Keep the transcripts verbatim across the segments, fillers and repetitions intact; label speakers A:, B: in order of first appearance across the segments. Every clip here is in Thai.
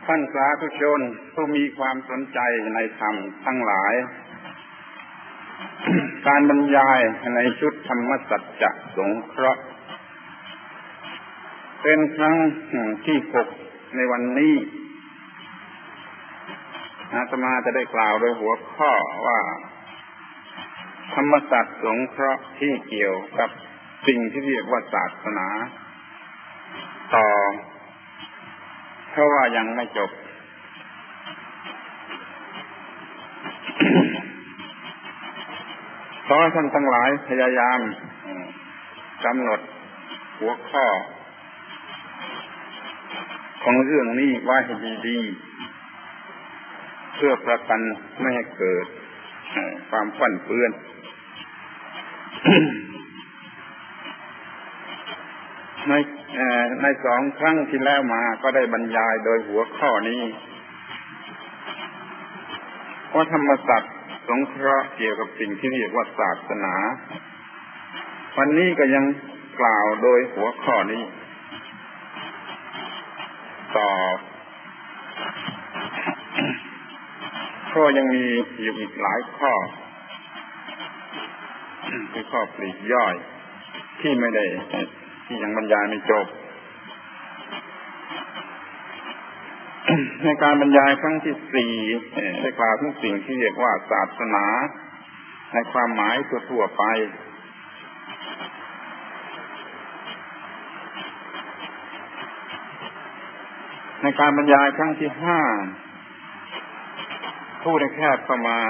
A: ท่านสาธุชนผู้มีความสนใจในธรรมทั้งหลาย การบรรยายในชุดธรรมสัจจะสงเคราะห์เป็นครั้งที่หกในวันนี้อาตมาจะได้กล่าวโดยหัวข้อว่าธรรมสัจสงเคราะห์ที่เกี่ยวกับสิ่งที่เรียกว่าศาสนาต่อเพราะว่ายังไม่จบ ขอให้ท่านทั้งหลายพยายามกำหนดหัวข้อของเรื่องนี้ไว้ให้ดีๆเพื่อประกันไม่ให้เกิดความฟั่นเฟือน ในในสองครั้งที่แล้วมาก็ได้บรรยายโดยหัวข้อนี้ว่าธรรมสัจสงเคราะห์เกี่ยวกับสิ่งที่เรียกว่าศาสนาวันนี้ก็ยังกล่าวโดยหัวข้อนี้ต่อก็ยังมีอยู่อีกหลายข้อคือข้อปลีกย่อยที่ไม่ได้ที่ยังบรรยายไม่จบ ในการบรรยายครั้งที่สี่ได้กล่าวถึงสิ่งที่เรียกว่าศาสนาในความหมายทั่วๆไปในการบรรยายครั้งที่ห้าพูดได้แคบเข้ามา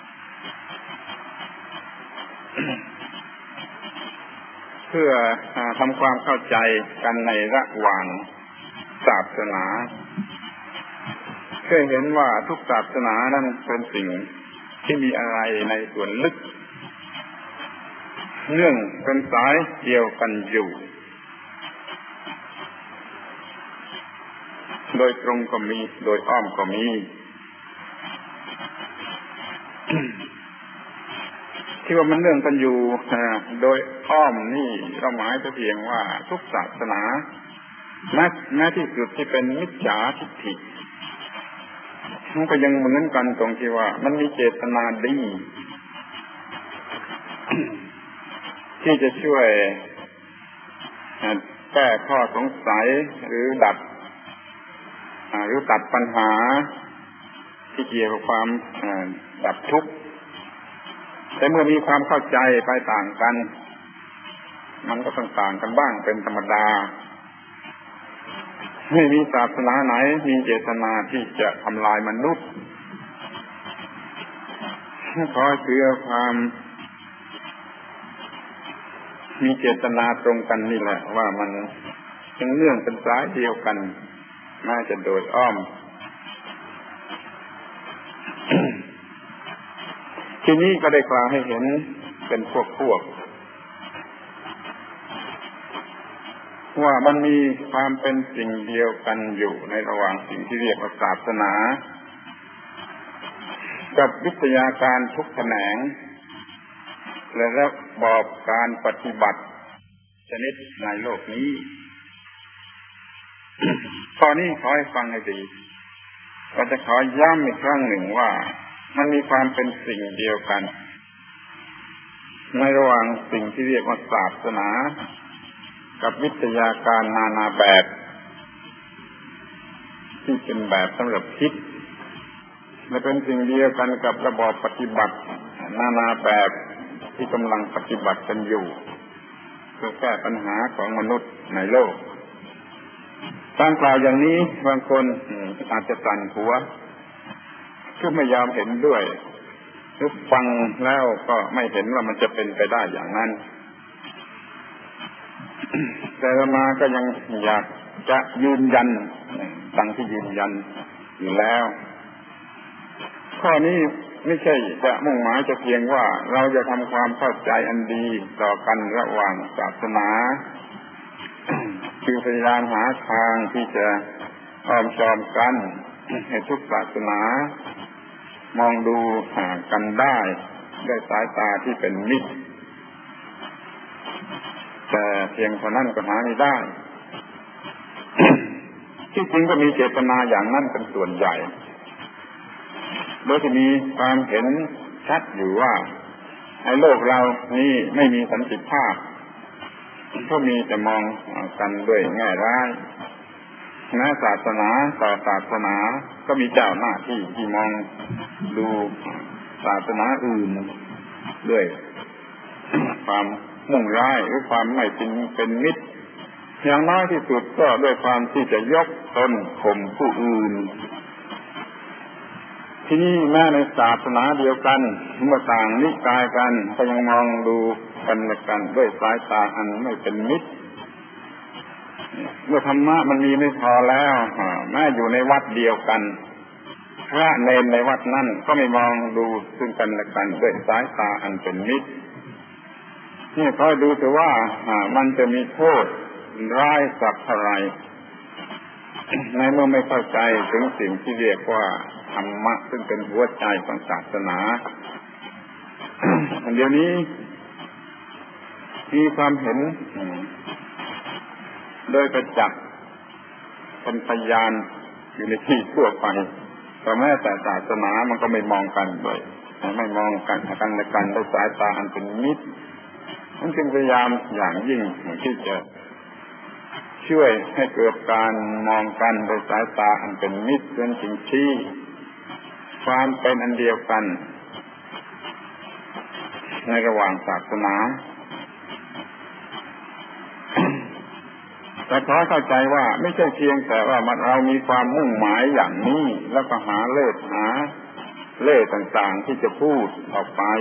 A: เพื่อทำความเข้าใจกันในระหว่างศาสนาเคยเห็นว่าทุกศาสนานั้นเป็นสิ่งที่มีอะไรในส่วนลึกเนื่องเป็นสายเดียวกันอยู่โดยตรงก็มีโดยอ้อมก็มี ที่ว่ามันเรื่องกันอยู่โดยอ้อมนี่เราหมายแต่เพียงว่าทุกศาสนาแม้แม้ที่สุดที่เป็นมิจฉาทิฏฐิมันก็ยังเหมือนกันตรงที่ว่ามันมีเจตนาดี ที่จะช่วยแก้ข้อสงสัยหรือดับหรือตัดปัญหาที่เกี่ยวกับความดับทุกข์แต่เมื่อมีความเข้าใจไปต่างกันมันก็ต้องต่างกันบ้างเป็นธรรมดาไม่มีศาสนาไหนมีเจตนาที่จะทำลายมนุษย์ขอเชื่อความมีเจตนาตรงกันนี่แหละว่ามันเป็นเรื่องเป็นสายเดียวกันน่าจะโดยอ้อม ทีนี้ก็ได้กล่าวให้เห็นเป็นพวกพวกว่ามันมีความเป็นสิ่งเดียวกันอยู่ในระหว่างสิ่งที่เรียกว่าศาสนากับวิทยาการทุกแขนงและระบอบการปฏิบัติชนิดในโลกนี้ ตอนนี้ขอให้ฟังให้ดีก็จะขอย้ำอีกครั้งหนึ่งว่ามันมีความเป็นสิ่งเดียวกันในระหว่างสิ่งที่เรียกว่าศาสนากับวิทยาการนานาแบบที่เป็นแบบสำหรับคิดและเป็นสิ่งเดียวกันกับระบอบปฏิบัตินานาแบบที่กำลังปฏิบัติกันอยู่เพื่อแก้ปัญหาของมนุษย์ในโลกการกล่าวอย่างนี้บางคนอาจจะสั่นหัวคือไม่ยอมเห็นด้วยหรือฟังแล้วก็ไม่เห็นว่ามันจะเป็นไปได้อย่างนั้นแต่มาก็ยังอยากจะยืนยันดังที่ยืนยันอยู่แล้วข้อนี้ไม่ใช่จะมุ่งหมายจะเพียงว่าเราจะทำความเข้าใจอันดีต่อกันระหว่างศาสนาคือพยายามหาทางที่จะอ้อมจอมกันให้ทุกศาสนามองดูกันได้ด้วยสายตาที่เป็นมิตรแต่เพียงเท่านั้นก็หาไม่ได้ที่จริงก็มีเจตนาอย่างนั้นเป็นส่วนใหญ่โดยที่มีความเห็นชัดอยู่ว่าในโลกเรานี่ไม่มีสันติภาพก็มีแต่มองกันด้วยแง่ร้ายแม้ศาสนาต่อศาสนาก็มีเจ้าหน้าที่ที่มองดูศาสนาอื่นด้วยความมุ่งร้ายหรือความไม่เป็นเป็นมิตรอย่างน้อยที่สุดก็ด้วยความที่จะยกตนข่มผู้อื่นที่นี่แม้ในศาสนาเดียวกันเมื่อต่างนิกายกันก็ยังมองดูกันและกันด้วยสายตาอันไม่เป็นมิตรเมื่อธรรมะมันมีไม่พอแล้วแม้อยู่ในวัดเดียวกันพระเนรในวัดนั้นก็ไม่มองดูซึ่งกันและกันด้วยสายตาอันเป็นมิตรนี่คอยดูเถอะว่ามันจะมีโทษร้ายสักเท่าไรในเมื่อไม่เข้าใจถึงสิ่งที่เรียกว่าธรรมะซึ่งเป็นหัวใจของศาสนา เดี๋ยวนี้มีความเห็นโดยประจักษ์เป็นพยานอยู่ในที่ทั่วไปแต่แม้แต่ศาสนามันก็ไม่มองกันด้วยไม่มองกันกันและกันด้วยสายตาอันเป็นมิตรมันจึงพยายามอย่างยิ่งที่จะช่วยให้เกิดการมองกันโดยสายตาอันเป็นมิตรเป็นสิ่งที่ความเป็นอันเดียวกันในระหว่างศาสนาแต่ขอเข้าใจว่าไม่ใช่เพียงแต่ว่ามันเรามีความมุ่งหมายอย่างนี้แล้วก็หาเล่ห์หาเล่ห์ต่างๆที่จะพูดออกไป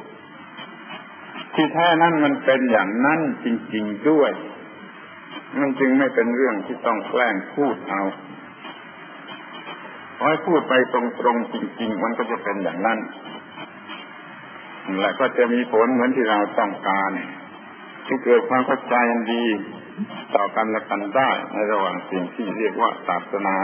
A: ที่แท้นั้นมันเป็นอย่างนั้นจริงๆด้วยมันจึงไม่เป็นเรื่องที่ต้องแกล้งพูดเอาพอให้พูดไปตรงๆจริงๆมันก็จะเป็นอย่างนั้นและก็จะมีผลเหมือนที่เราต้องการที่เกิดความเข้าใจดีต่อกันและกันได้ในระหว่างสิ่งที่เรียกว่าศาสนา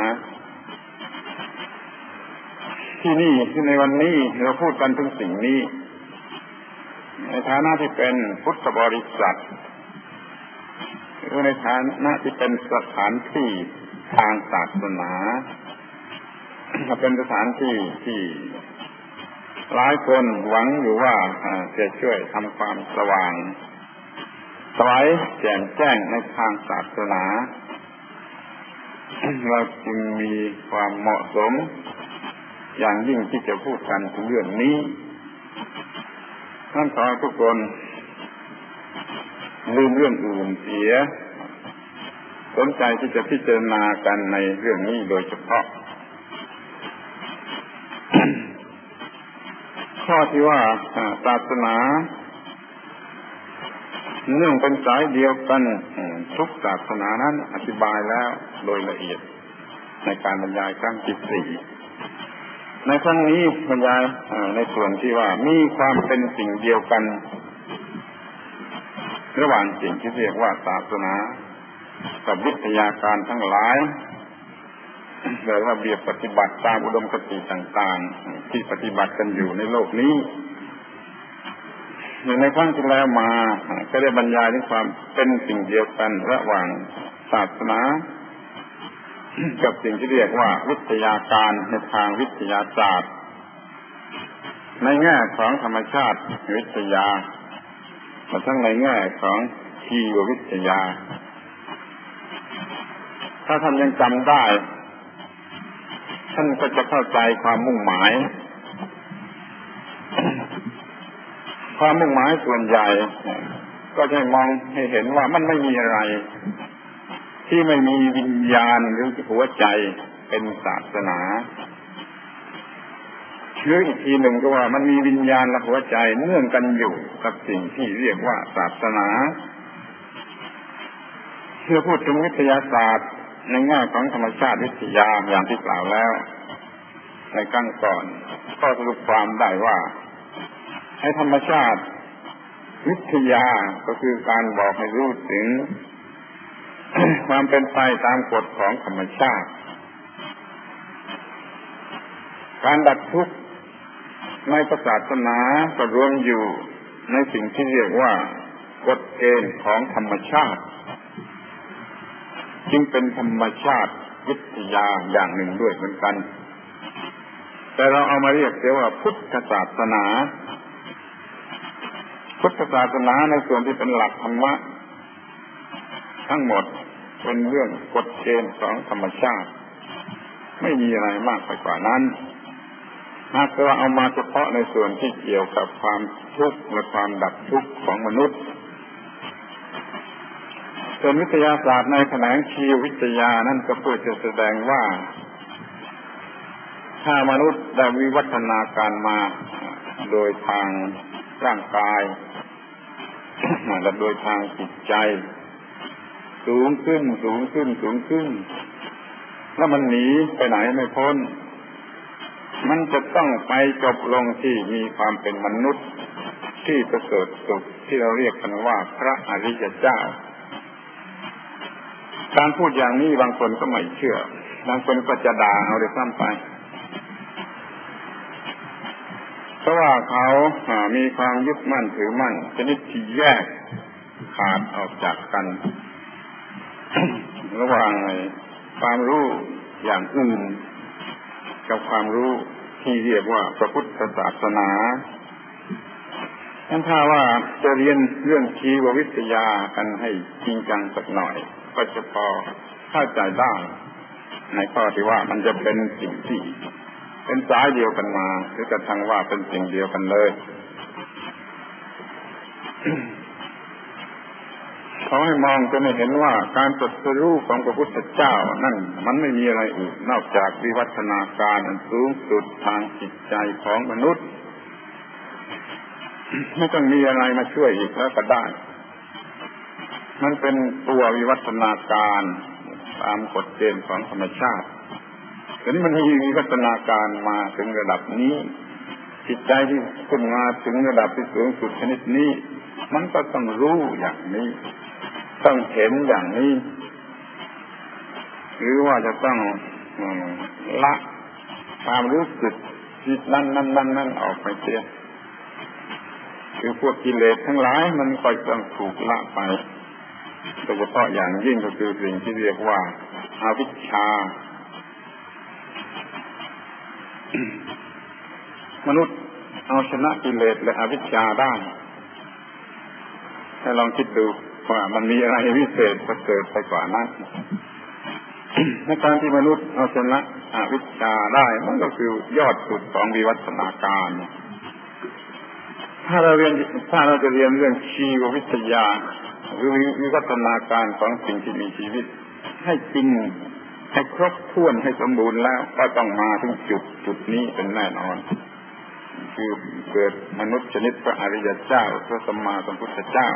A: ที่นี่ที่ในวันนี้เราพูดกันถึงสิ่งนี้ในฐานะที่เป็นพุทธบริษัทหรือในฐานะที่เป็นสถานที่ทางศาสนาเป็นสถานที่ที่หลายคนหวังอยู่ว่าจะช่วยทำความสว่างสวายแจ่มแจ้งในทางศาสนาเราจึงมีความเหมาะสมอย่างยิ่งที่จะพูดกันถึงเรื่องนี้ท่านขอให้ทุกคนลืมเรื่องอื่นเสียสนใจที่จะพิจารณากันในเรื่องนี้โดยเฉพาะข้อที่ว่าศาสนาเนื่องเป็นสายเดียวกันทุกศาสนานั้นอธิบายแล้วโดยละเอียดในการบรรยายครั้งที่สี่ในครั้งนี้บรรยายในส่วนที่ว่ามีความเป็นสิ่งเดียวกันระหว่างสิ่งที่เรียกว่าศาสนากับวิทยาการทั้งหลายโดยระเบียบปฏิบัติตามอุดมคติต่างๆที่ปฏิบัติกันอยู่ในโลกนี้ในครั้งที่แล้วมาก็ได้บรรยายถึงความเป็นสิ่งเดียวกันระหว่างศาสนากับสิ่งที่เรียกว่าวิทยาการในทางวิทยาศาสตร์ในแง่ของธรรมชาติวิทยามาทั้งในแง่ของชีววิทยาถ้าท่านยังจำได้ท่านก็จะเข้าใจความมุ่งหมายความมุ่งหมายส่วนใหญ่ก็จะมองให้เห็นว่ามันไม่มีอะไรที่ไม่มีวิญญาณหรือหัวใจเป็นศาสนาหรืออีกทีหนึ่งก็ว่ามันมีวิญญาณและหัวใจเนื่องกันอยู่กับสิ่งที่เรียกว่าศาสนาเพื่อพูดถึงวิทยาศาสตร์ในแง่ของธรรมชาติวิทยาอย่างที่กล่าวแล้วในครั้งก่อนก็สรุปความได้ว่าให้ธรรมชาติวิทยาก็คือการบอกให้รู้ถึงความเป็นไปตามกฎของธรรมชาติการดับทุกข์ในศาสนาก็รวมอยู่ในสิ่งที่เรียกว่ากฎเกณฑ์ของธรรมชาติจึงเป็นธรรมชาติวิทยาอย่างหนึ่งด้วยเหมือนกันแต่เราเอามาเรียกเสียว่าพุทธศาสนาพุทธศาสนาในส่วนที่เป็นหลักธรรมะทั้งหมดเป็นเรื่องกฎเกณฑ์ของธรรมชาติไม่มีอะไรมากไปกว่านั้นหากเราเอามาเฉพาะในส่วนที่เกี่ยวกับความทุกข์และความดับทุกข์ของมนุษย์ส่วนวิทยาศาสตร์ในแขนงชีววิทยานั่นก็เพื่อจะแสดงว่าถ้ามนุษย์ได้วิวัฒนาการมาโดยทางร่างกายและโดยทางจิตใจสูงขึ้นสูงขึ้นสูงขึ้นแล้วมันหนีไปไหนไม่พ้นมันจะต้องไปจบลงที่มีความเป็นมนุษย์ที่ประเสริฐสุดที่เราเรียกกันว่าพระอริยเจ้าการพูดอย่างนี้บางคนก็ไม่เชื่อบางคนก็จะด่าเอาเลยซ้ำไปเพราะว่าเขามีความยึดมั่นถือมั่นชนิดที่แยกขาดออกจากกันระหว่างความรู้อย่างอื่นกับความรู้ที่เรียกว่าพระพุทธศาสนาถ้าว่าจะเรียนเรื่องชีววิทยากันให้จริงจังสักหน่อยก็จะพอเข้าใจได้ในข้อที่ว่ามันจะเป็นสิ่งที่เป็นสายเดียวกันมาหรือกระทั่งว่าเป็นสิ่งเดียวกันเลยเขาให้มองจนเห็นว่าการตรัสรู้ของพระพุทธเจ้านั่นมันไม่มีอะไรอื่นนอกจากวิวัฒนาการอันสูงสุดทางจิตใจของมนุษย์ไม่ต้องมีอะไรมาช่วยอีกแล้วก็ได้มันเป็นตัววิวัฒนาการตามกฎเกณฑ์ของธรรมชาติแต่นี่มันมีวิวัฒนาการมาถึงระดับนี้จิตใจที่ขึ้นมาถึงระดับที่สูงสุดชนิดนี้มันก็ต้องรู้อย่างนี้ต้องเห็นอย่างนี้หรือว่าจะต้องละความรู้สึกจิตนั้นนั้นนั้นนั้นออกไปเสียคือพวกกิเลสทั้งหลายมันก็ต้องถูกละไปโดยเฉพาะอย่างยิ่งก็คือสิ่งที่เรียกว่าอวิชชามนุษย์เอาชนะกิเลสและอวิชชาได้ให้ลองคิดดูว่ามันมีอะไรวิเศษประเสริฐไปกว่านั้นในการที่มนุษย์เอาชนะอวิชชาได้มันก็คือยอดสุดของวิวัฒนาการถ้าเราเรียนถ้าเราจะเรียนเรื่องชีววิทยาหรือวิวัฒนาการของสิ่งที่มีชีวิตให้จริงให้ครบถ้วนให้สมบูรณ์แล้วก็ต้องมาถึงจุดจุดนี้เป็นแน่นอนคือเกิดมนุษย์ชนิดพระอริยเจ้าพระสัมมาสัมพุทธเจ้า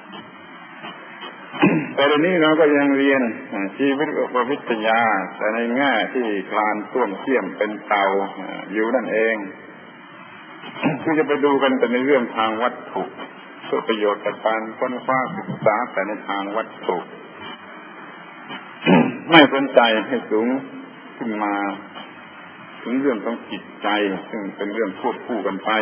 A: แต่ตอนนี้เราก็ยังเรียนชีวิตวิทยาแต่ในแง่ที่คลานต้วมเทียมเป็นเตาอยู่นั่นเองคือจะไปดูกันแต่ในเรื่องทางวัตถุเพื่อประโยชน์จากการค้นคว้าศึกษาแต่ในทางวัตถุไม่สนใจให้สูงขึ้นมาถึงเรื่องของจิตใจซึ่งเป็นเรื่องควบคู่กันไป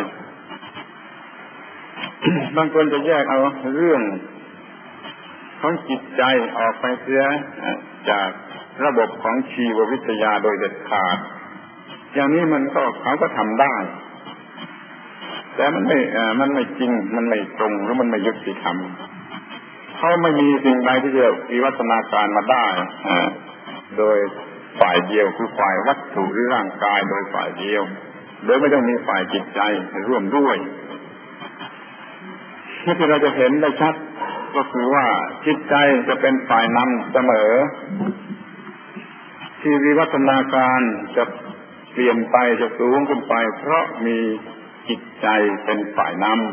A: บางคนจะแยกเอาเรื่องของจิตใจออกไปเสียจากระบบของชีววิทยาโดยเด็ดขาดอย่างนี้มันก็เขาก็ทำได้แต่มันไม่มันไม่จริงมันไม่ตรงหรือมันไม่ยุติธรรมเขาไม่มีสิ่งใดที่จะวิวัฒนาการมาได้โดยฝ่ายเดียวคือฝ่ายวัตถุหรือร่างกายโดยฝ่ายเดียวโดยไม่ต้องมีฝ่ายจิตใจร่วมด้วยที่เราจะเห็นได้ชัดก็คือว่าจิตใจจะเป็นฝ่ายนำเสมอที่วิวัฒนาการจะเปลี่ยนไปจะสูงขึ้นไปเพราะมีจิตใจเป็นฝ่ายนำ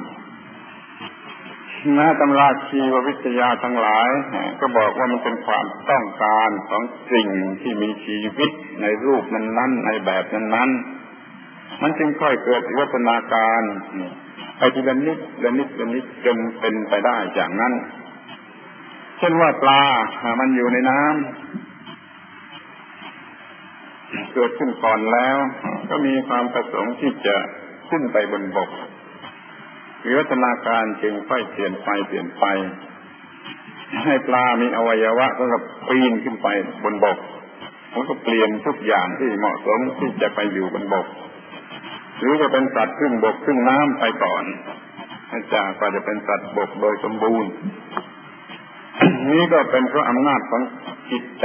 A: แม้ตำราชีววิทยาทั้งหลายก็บอกว่ามันเป็นความต้องการของสิ่งที่มีชีวิตในรูปนั้นๆในแบบนั้นๆมันจึงค่อยเกิดวิวัฒนาการไปทีละนิดละนิดละนิดจนเป็นไปได้อย่างนั้นเช่นว่าปลามันอยู่ในน้ำเกิดขึ้นก่อนแล้วก็มีความประสงค์ที่จะขึ้นไปบนบกวิวัฒนาการจึงค่อยเปลี่ยนไปเปลี่ยนไปให้ปลามีอวัยวะสำหรับปีนขึ้นไปบนบกมันก็เปลี่ยนทุกอย่างที่เหมาะสมที่จะไปอยู่บนบกหรือจะเป็นสัตว์ครึ่งบกครึ่งน้ำไปก่อนจากกว่าจะเป็นสัตว์บกโดยสมบูรณ์ นี่ก็เป็นเพราะอำนาจของจิตใจ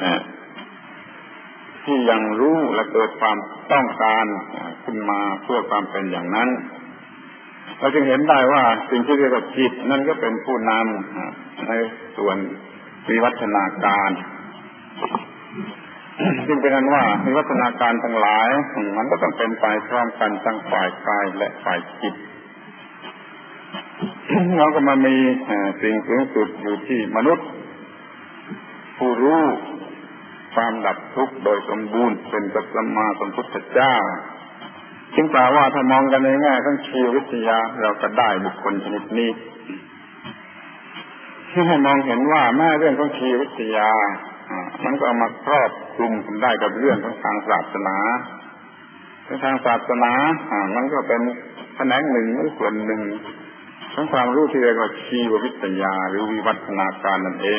A: ที่ยังรู้และเกิดความต้องการขึ้นมาเพื่อความเป็นอย่างนั้นเราจึงเห็นได้ว่าสิ่งที่เรียกว่าจิตนั่นก็เป็นผู้นำในส่วนวิวัฒนาการจึงเป็นนั้นว่าวิวัฒนาการทั้งหลายมันก็ต้องเป็นไปพร้อมกันทั้งฝ่ายกายและฝ่ายจิตเราก็มามีสิ่งสูงสุดอยู่ที่มนุษย์ผู้รู้ความดับทุกข์โดยสมบูรณ์เป็นพระสัมมาสัมพุทธเจ้าจึงกล่าวว่าถ้ามองกันในแง่ของชีววิทยาเราก็ได้บุคคลชนิดนี้ที่ให้มองเห็นว่าแม้เรื่องของชีววิทยามันก็เอามาครอบคลุมได้กับเรื่องของทางศาสนาทางศาสนามันก็เป็นแขนงหนึ่งหรือส่วนหนึ่งของความรู้ที่เรียกว่าชีววิทยาหรือวิวัฒนาการนั่นเอง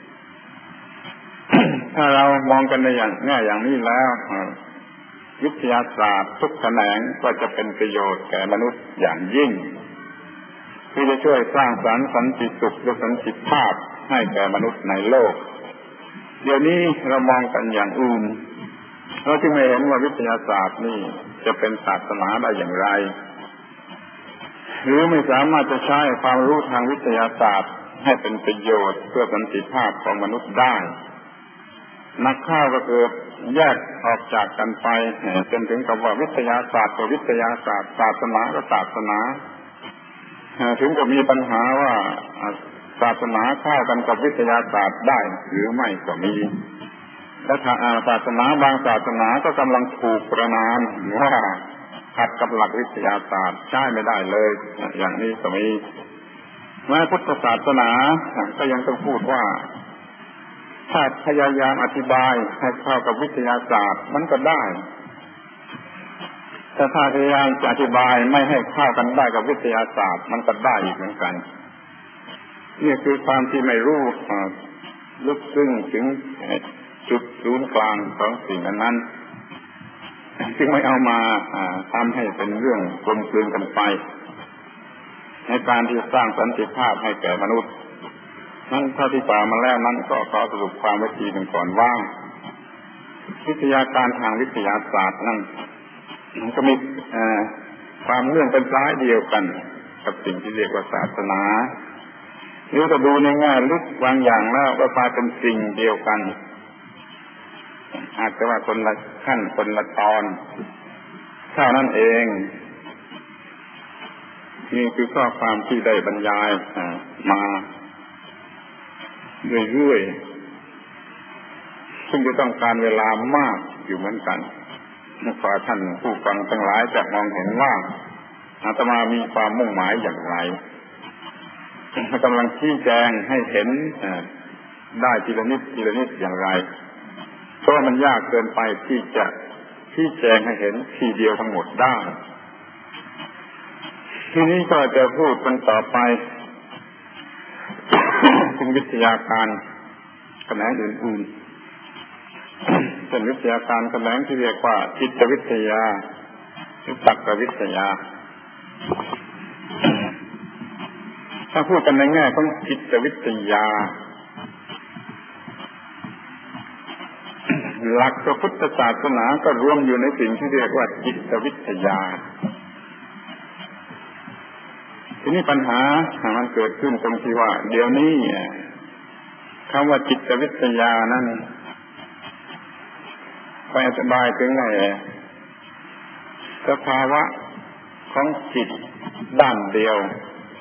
A: ถ้าเรามองกันในอย่างแง่อย่างนี้แล้ววิทยาศาสตร์ทุกแขนงก็จะเป็นประโยชน์แก่มนุษย์อย่างยิ่งที่จะช่วยสร้างสรรค์สันติสุขและสันติภาพให้แก่มนุษย์ในโลกเดี๋ยวนี้เรามองกันอย่างอื่นเราจึงไม่เห็นว่าวิทยาศาสตร์นี่จะเป็นศาสนาได้อย่างไรหรือไม่สามารถจะใช้ความรู้ทางวิทยาศาสตร์ให้เป็นประโยชน์เพื่อสันติภาพของมนุษย์ได้นักข่าวก็เกิดแยกออกจากกันไปจนถึงกับว่าวิทยาศาสตร์กับวิทยาศาสตร์ศาสนาก็ศาสนาถึงกับมีปัญหาว่าศาสนาเข้ากันกับวิทยาศาสตร์ได้หรือไม่ก็มีและทางศาสนาบางศาสนาก็กำลังถูกประณามว่าขัดกับหลักวิทยาศาสตร์ใช้ไม่ได้เลยอย่างนี้ก็มีแม้พุทธศาสนาก็ยังต้องพูดว่าถ้าพยายามอธิบายให้เข้ากับวิทยาศาสตร์มันก็ได้แต่ถ้าพยายามจะอธิบายไม่ให้เข้ากันได้กับวิทยาศาสตร์มันก็ได้อีกเหมือนกันนี่คือความที่ไม่รู้ลึกซึ้งถึงจุดศูนย์กลางของสิ่งนั้นจึงไม่เอามาทำให้เป็นเรื่องกลมกลืนกันไปในการที่สร้างสันติภาพให้แก่มนุษย์นั้นเท่าที่กล่าวมาแล้วนั้นก็ขอสรุปความไว้ทีหนึ่งก่อนว่าวิทยาการทางวิทยาศาสตร์นั้นมันก็มีความเนื่องเป็นสายเดียวกันกับสิ่งที่เรียกว่าศาสนาหรือจะดูในแง่ลึกบางอย่างแล้วก็กลายเป็นสิ่งเดียวกันอาจจะว่าคนละขั้นคนละตอนเท่านั้นเองนี่คือข้อความที่ได้บรรยายมาเรื่อยๆซึ่งจะต้องการเวลามากอยู่เหมือนกันขอท่านผู้ฟังทั้งหลายจะมองเห็นว่าอาตมามีความมุ่งหมายอย่างไรกำลังชี้แจงให้เห็นได้ทีละนิดทีละนิดอย่างไรเพราะมันยากเกินไปที่จะชี้แจงให้เห็นทีเดียวทั้งหมดได้ทีนี้ก็จะพูดกันต่อไปถึงวิทยาการแขนงอื่นๆเป็นวิทยาการแขนงที่เรียกว่าจิตวิทยาหรือตรรกวิทยาถ้าพูดกันในแง่ของจิตวิทยาหลักพระพุทธศาสนาก็รวมอยู่ในสิ่งที่เรียกว่าจิตวิทยาทีนี้ปัญหามันเกิดขึ้นตรงที่ว่าเดี๋ยวนี้คำว่าจิตวิทยานั้นไปอธิบายถึงไงสภาวะของจิตด้านเดียว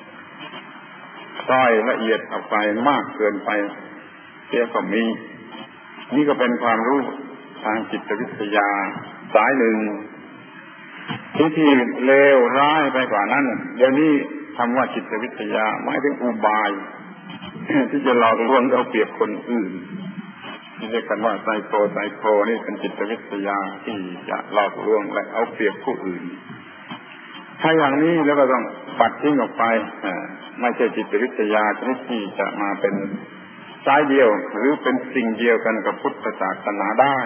A: ซ้อยละเอียดออกไปมากเกินไปเสียก็มีนี่ก็เป็นความรู้ทางจิตวิทยาสายหนึ่งที่ที่เลวร้ายไปกว่านั้นเดี๋ยวนี้คำว่าจิตวิทยาหมายถึงอุบายที่จะหลอกลวงเอาเปรียบคนอื่นที่เรียกกันว่าไซโคไซโคนี่เป็นจิตวิทยาที่จะหลอกลวงและเอาเปรียบผู้อื่นถ้าอย่างนี้แล้วก็ต้องปัดทิ้งออกไปไม่ใช่จิตวิทยาชนิดที่จะมาเป็นสายเดียวหรือเป็นสิ่งเดียวกันกับพุทธศาสนาได้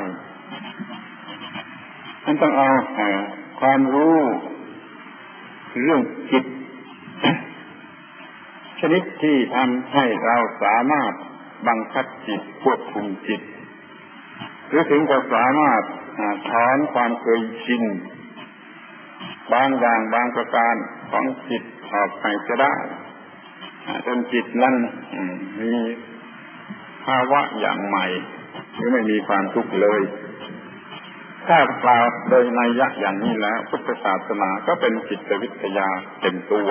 A: มันต้องเอาความรู้เรื่องจิตชนิดที่ทำให้เราสามารถบังคับจิตควบคุมจิตหรือถึงจะสามารถถอนความเคยชินบางอย่างบางประการของจิตออกไปจะได้จนจิตนั้นมีภาวะอย่างใหม่หรือไม่มีความทุกข์เลยถ้ากล่าวโดยนัยยะอย่างนี้แล้วพุทธศาสนาก็เป็นจิตวิทยาเต็มตัว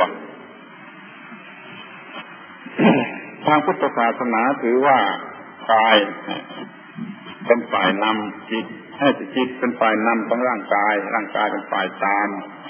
A: ทางพุทธศาสนาถือว่ากายเป็นฝ่ายนำจิตให้จิตเป็นฝ่ายนำของร่างกายร่างกายเป็นฝ่ายตาม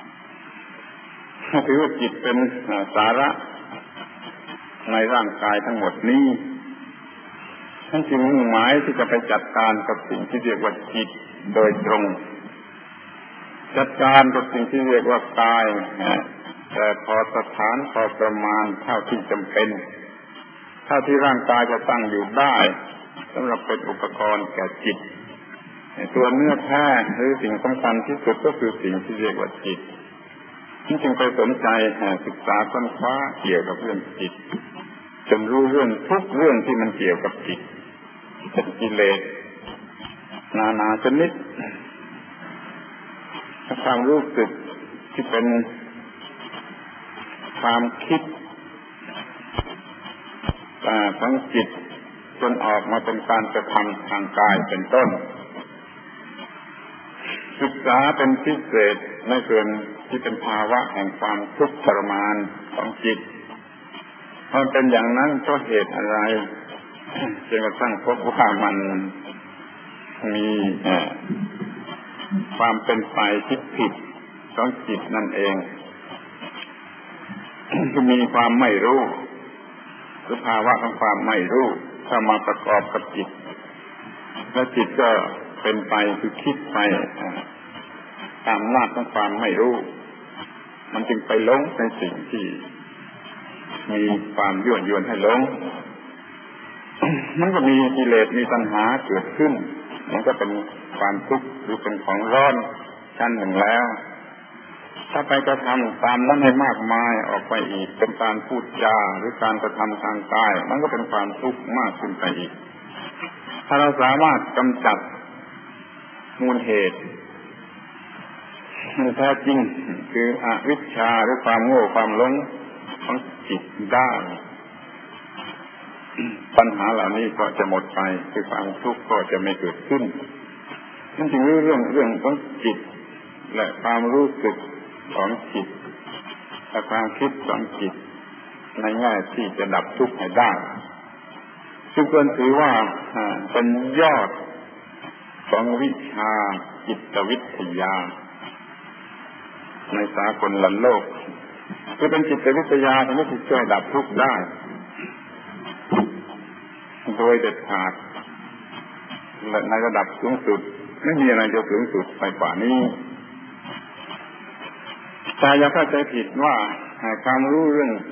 A: ถือว่าจิตเป็นสาระในร่างกายทั้งหมดนี้ท่านจึงมุ่งหมายที่จะไปจัดการกับสิ่งที่เรียกว่าจิตโดยตรงจัดการกับสิ่งที่เรียกว่ากายแต่พอสถานพอประมาณเท่าที่จำเป็นเท่าที่ร่างกายจะตั้งอยู่ได้สำหรับเป็นอุปกรณ์แก่จิตตัวเนื้อแท้หรือสิ่งสำคัญที่สุดก็คือสิ่งที่เรียกว่าจิตที่จึงไปสนใจศึกษาค้นคว้าเกี่ยวกับเรื่องจิตจนรู้เรื่องทุกเรื่องที่มันเกี่ยวกับจิตเป็นกิเลสนานาชนิดความรู้สึกที่เป็นความคิดของจิตจนออกมาเป็นการกระทำทางกายเป็นต้นศึกษาเป็นพิเศษในส่วนที่เป็นภาวะแห่งความทุกข์ทรมานของจิตมันเป็นอย่างนั้นเพราะเหตุอะไรจนกระทั่งพบว่ามันมีความเป็นไปที่ผิดของจิตนั่นเองคือมีความไม่รู้หรือภาวะของความไม่รู้ถ้ามาประกอบกับจิตแล้วจิตก็เป็นไปคือคิดไปตามอำนาจของความไม่รู้มันจึงไปหลงในสิ่งที่มีความยั่วยวนให้หลงมันก็มีกิเลสมีตัณหาเกิดขึ้นมันก็เป็นความทุกข์หรือเป็นของร้อนชั้นหนึ่งแล้วถ้าไปกระทำตามนั้นให้มากมายออกไปอีกเป็นการพูดจาหรือการกระทำทางกายมันก็เป็นความทุกข์มากขึ้นไปอีกถ้าเราสามารถกำจัดมูลเหตุที่แท้จริงคืออวิชชาหรือความโง่ความหลงของจิตได้ปัญหาเหล่านี้ก็จะหมดไปคือความทุกข์ก็จะไม่เกิดขึ้นนั่นจึงเรื่องเรื่องของจิตและความรู้สึกของจิตและความคิดของจิตในแง่ที่จะดับทุกข์ให้ได้ซึ่งควรถือว่าเป็นยอดของวิชาจิตวิทยาในสากลโลกคือเป็นจิตวิทยาที่จะช่วยดับทุกข์ได้โดยเด็ดขาดและในระดับสูงสุดไม่มีอะไรจะสูงสุดไปกว่านี้แต่อย่าเข้าใจผิดว่าความรู้เรื่อง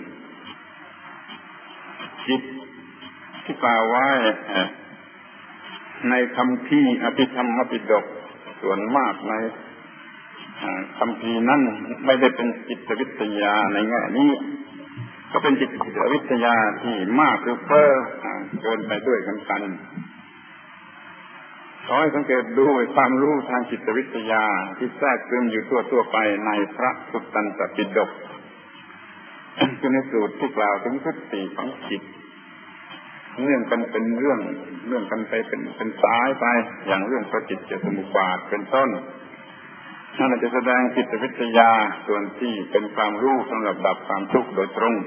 A: จิตที่กล่าวไว้ในคัมภีร์อภิธรรมปิฎกส่วนมากในคัมภีร์นั้นไม่ได้เป็นจิตวิทยาในแง่นี้ก็เป็นจิตวิทยาที่มากหรือเพ้อเกินไปด้วยกันกันขอให้สังเกตดูความรู้ทางจิตวิทยาที่แทรกซึมอยู่ทั่วทั่วไปในพระสุตตันตปิฎกคือในสูตรที่กล่าวถึงทุกสี่ของจิตเนื่องกันเป็นเรื่องเรื่องกันไปเป็นเป็นสายไปอย่างเรื่องปฏิจจสมุปบาทเป็นต้นนั่นจะแสดงจิตวิทยาส่วนที่เป็นความรู้สำหรับดับความทุกข์โดยตรง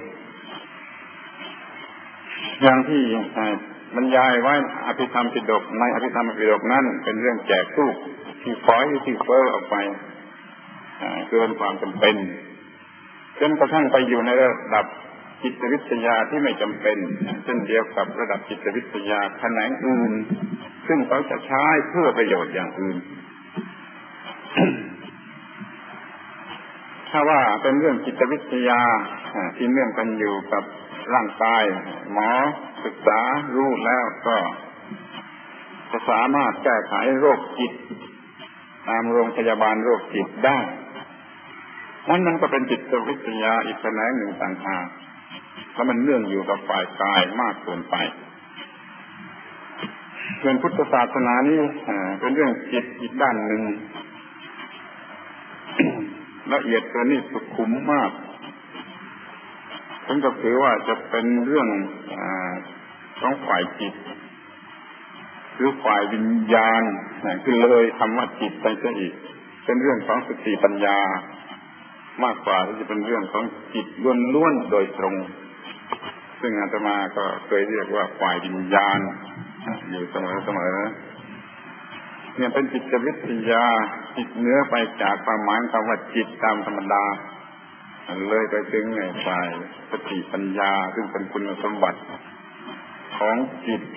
A: อย่างที่บรรยายไว้อภิธรรมปิฎกในอภิธรรมปิฎกนั้นเป็นเรื่องแจกทุกข์ที่ปล่อยที่เฟ้อออกไปเกินความจำเป็นจนกระทั่งไปอยู่ในระดับจิตวิทยาที่ไม่จำเป็นเช่นเดียวกับระดับจิตวิทยาแขนงอื่นซึ่งเขาจะใช้เพื่อประโยชน์อย่างอื่น ถ้าว่าเป็นเรื่องจิตวิทยาที่เนื่องกันอยู่กับร่างกายหมอศึกษารู้แล้วก็จะสามารถแก้ไขโรคจิตตามโรงพยาบาลโรคจิตได้นั่นมันก็เป็นจิตวิทยาอีกแขนงหนึ่งต่างหากเพราะมันเนื่องอยู่กับฝ่ายกายมากเกินไปส่วนพุทธศาสนานี่เป็นเรื่องจิตอีกด้านหนึ่งละเอียดประณีตสุขุมมากผมก็ถือว่าจะเป็นเรื่องของฝ่ายจิตหรือฝ่ายวิญญาณคือเลยคำว่าจิตไปซะอีกเป็นเรื่องของสติปัญญามากกว่าที่จะเป็นเรื่องของจิตล้วนๆโดยตรงซึ่งอาตมาก็เคยเรียกว่าฝ่ายวิญญาณอยู่เสมอๆเนี่ยเป็นจิตวิทยาจิตเหนือไปจากความหมายคำว่าจิตตามธรรมดาเลยไปถึงฝ่ายสติปัญญาซึ่งเป็นคุณสมบัติของจิต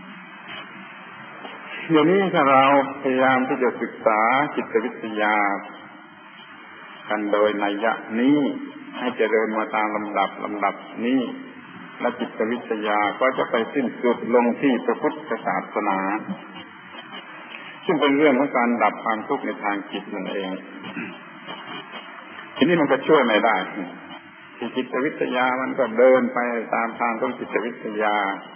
A: เดี๋ยวนี้ถ้าเราพยายามที่จะศึกษาจิตวิทยากันโดยนัยยะนี้ให้เจริญมาตามลำดับลำดับนี้และจิตวิทยาก็จะไปสิ้นสุดลงที่พระพุทธศาสนาซึ่งเป็นเรื่องของการดับความทุกข์ในทางจิตนั่นเองทีนี้มันก็ช่วยไม่ได้ที่จิตวิทยามันก็เดินไปตามทางของจิตวิทยา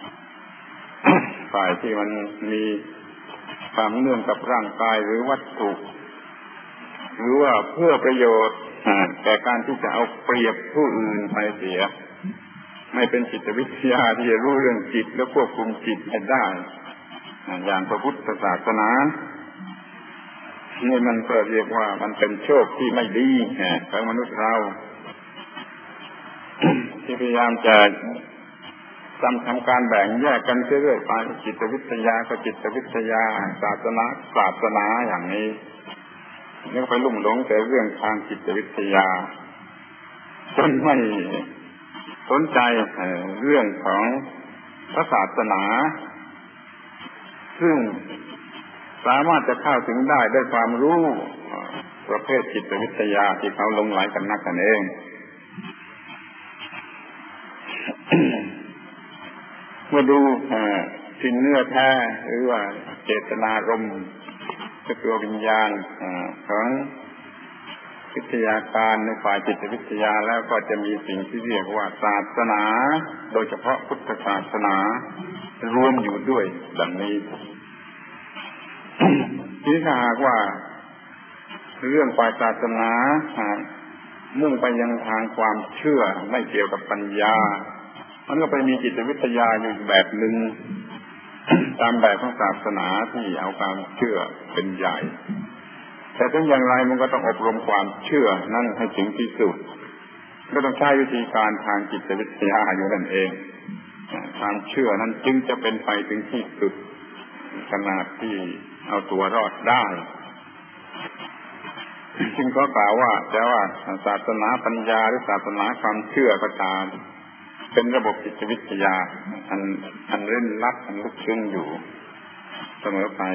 A: ฝ่ายที่มันมีความเนื่องกับร่างกายหรือวัตถุหรือว่าเพื่อประโยชน์แต่การที่จะเอาเปรียบผู้อื่นไปเสียไม่เป็นจิตวิทยาที่จะรู้เรื่องจิตและควบคุมจิตให้ได้อย่างพระพุทธศาสนานี่มันก็เรียกว่ามันเป็นโชคที่ไม่ดีของมนุษย์เราที่พยายามจะทำทำการแบ่งแยกกันเรื่อยๆไปจิตวิทยากับจิตวิทยาศาสนาศาสนาอย่างนี้นี่ไปลุ่มหลงแต่เรื่องทางจิตวิทยาจนไม่สนใจเรื่องของพระศาสนาซึ่งสามารถจะเข้าถึงได้ด้วยความรู้ประเภทจิตวิทยาที่เขาหลงไหลกันนักกันเองเมื่อดูสิ่งเนื้อแท้หรือว่าเจตนารมณ์ตัววิญญาณของวิทยาการในฝ่ายจิตวิทยาแล้วก็จะมีสิ่งที่เรียกว่าศาสนาโดยเฉพาะพุทธศาสนารวมอยู่ด้วยดังนี้ที่ถ้าหากว่าเรื่องฝ่ายศาสนามุ่งไปยังทางความเชื่อไม่เกี่ยวกับปัญญามันก็ไปมีจิตวิทยาอยู่แบบหนึ่งตามแบบของศาสนาที่เอาความเชื่อเป็นใหญ่แต่ถึงอย่างไรมันก็ต้องอบรมความเชื่อนั่นให้ถึงที่สุดก็ต้องใช้วิธีการทางจิตวิทยาอยู่นั่นเองความเชื่อนั้นจึงจะเป็นไปถึงที่สุดขนาดที่เอาตัวรอดได้จึงก็กล่าวว่าแต่ว่าศาสนาปัญญาหรือศาสนาความเชื่อก็ตามเป็นระบบจิตวิทยาอันอันเร้นลับอันลึกซึ้งอยู่เสมอไป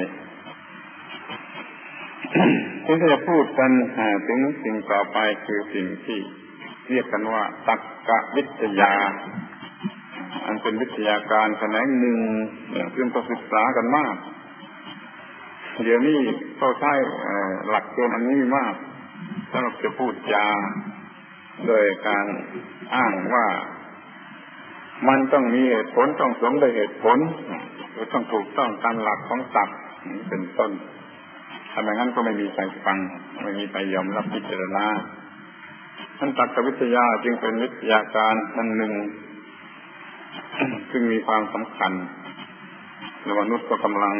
A: ที่จะพูดกันถึงสิ่งต่อไปคือสิ่งที่เรียกกันว่าตรรกวิทยาอันเป็นวิทยาการแขนงหนึ่งซึ่งก็ศึกษากันมากเดี๋ยวนี้เขาใช้หลักเกณฑ์อันนี้มากสำหรับจะพูดจาโดยการอ้างว่ามันต้องมีเหตุผลต้องสมด้วยเหตุผลหรือต้องถูกต้องตามหลักของศัพท์เป็นต้นถ้าไม่งั้นก็ไม่มีใครฟังไม่มีใครยอมรับพิจารณาท่านตรรกวิทยาจึงเป็นวิทยาการอันหนึ่งซึ่งมีความสำคัญและมนุษย์ก็กำลัง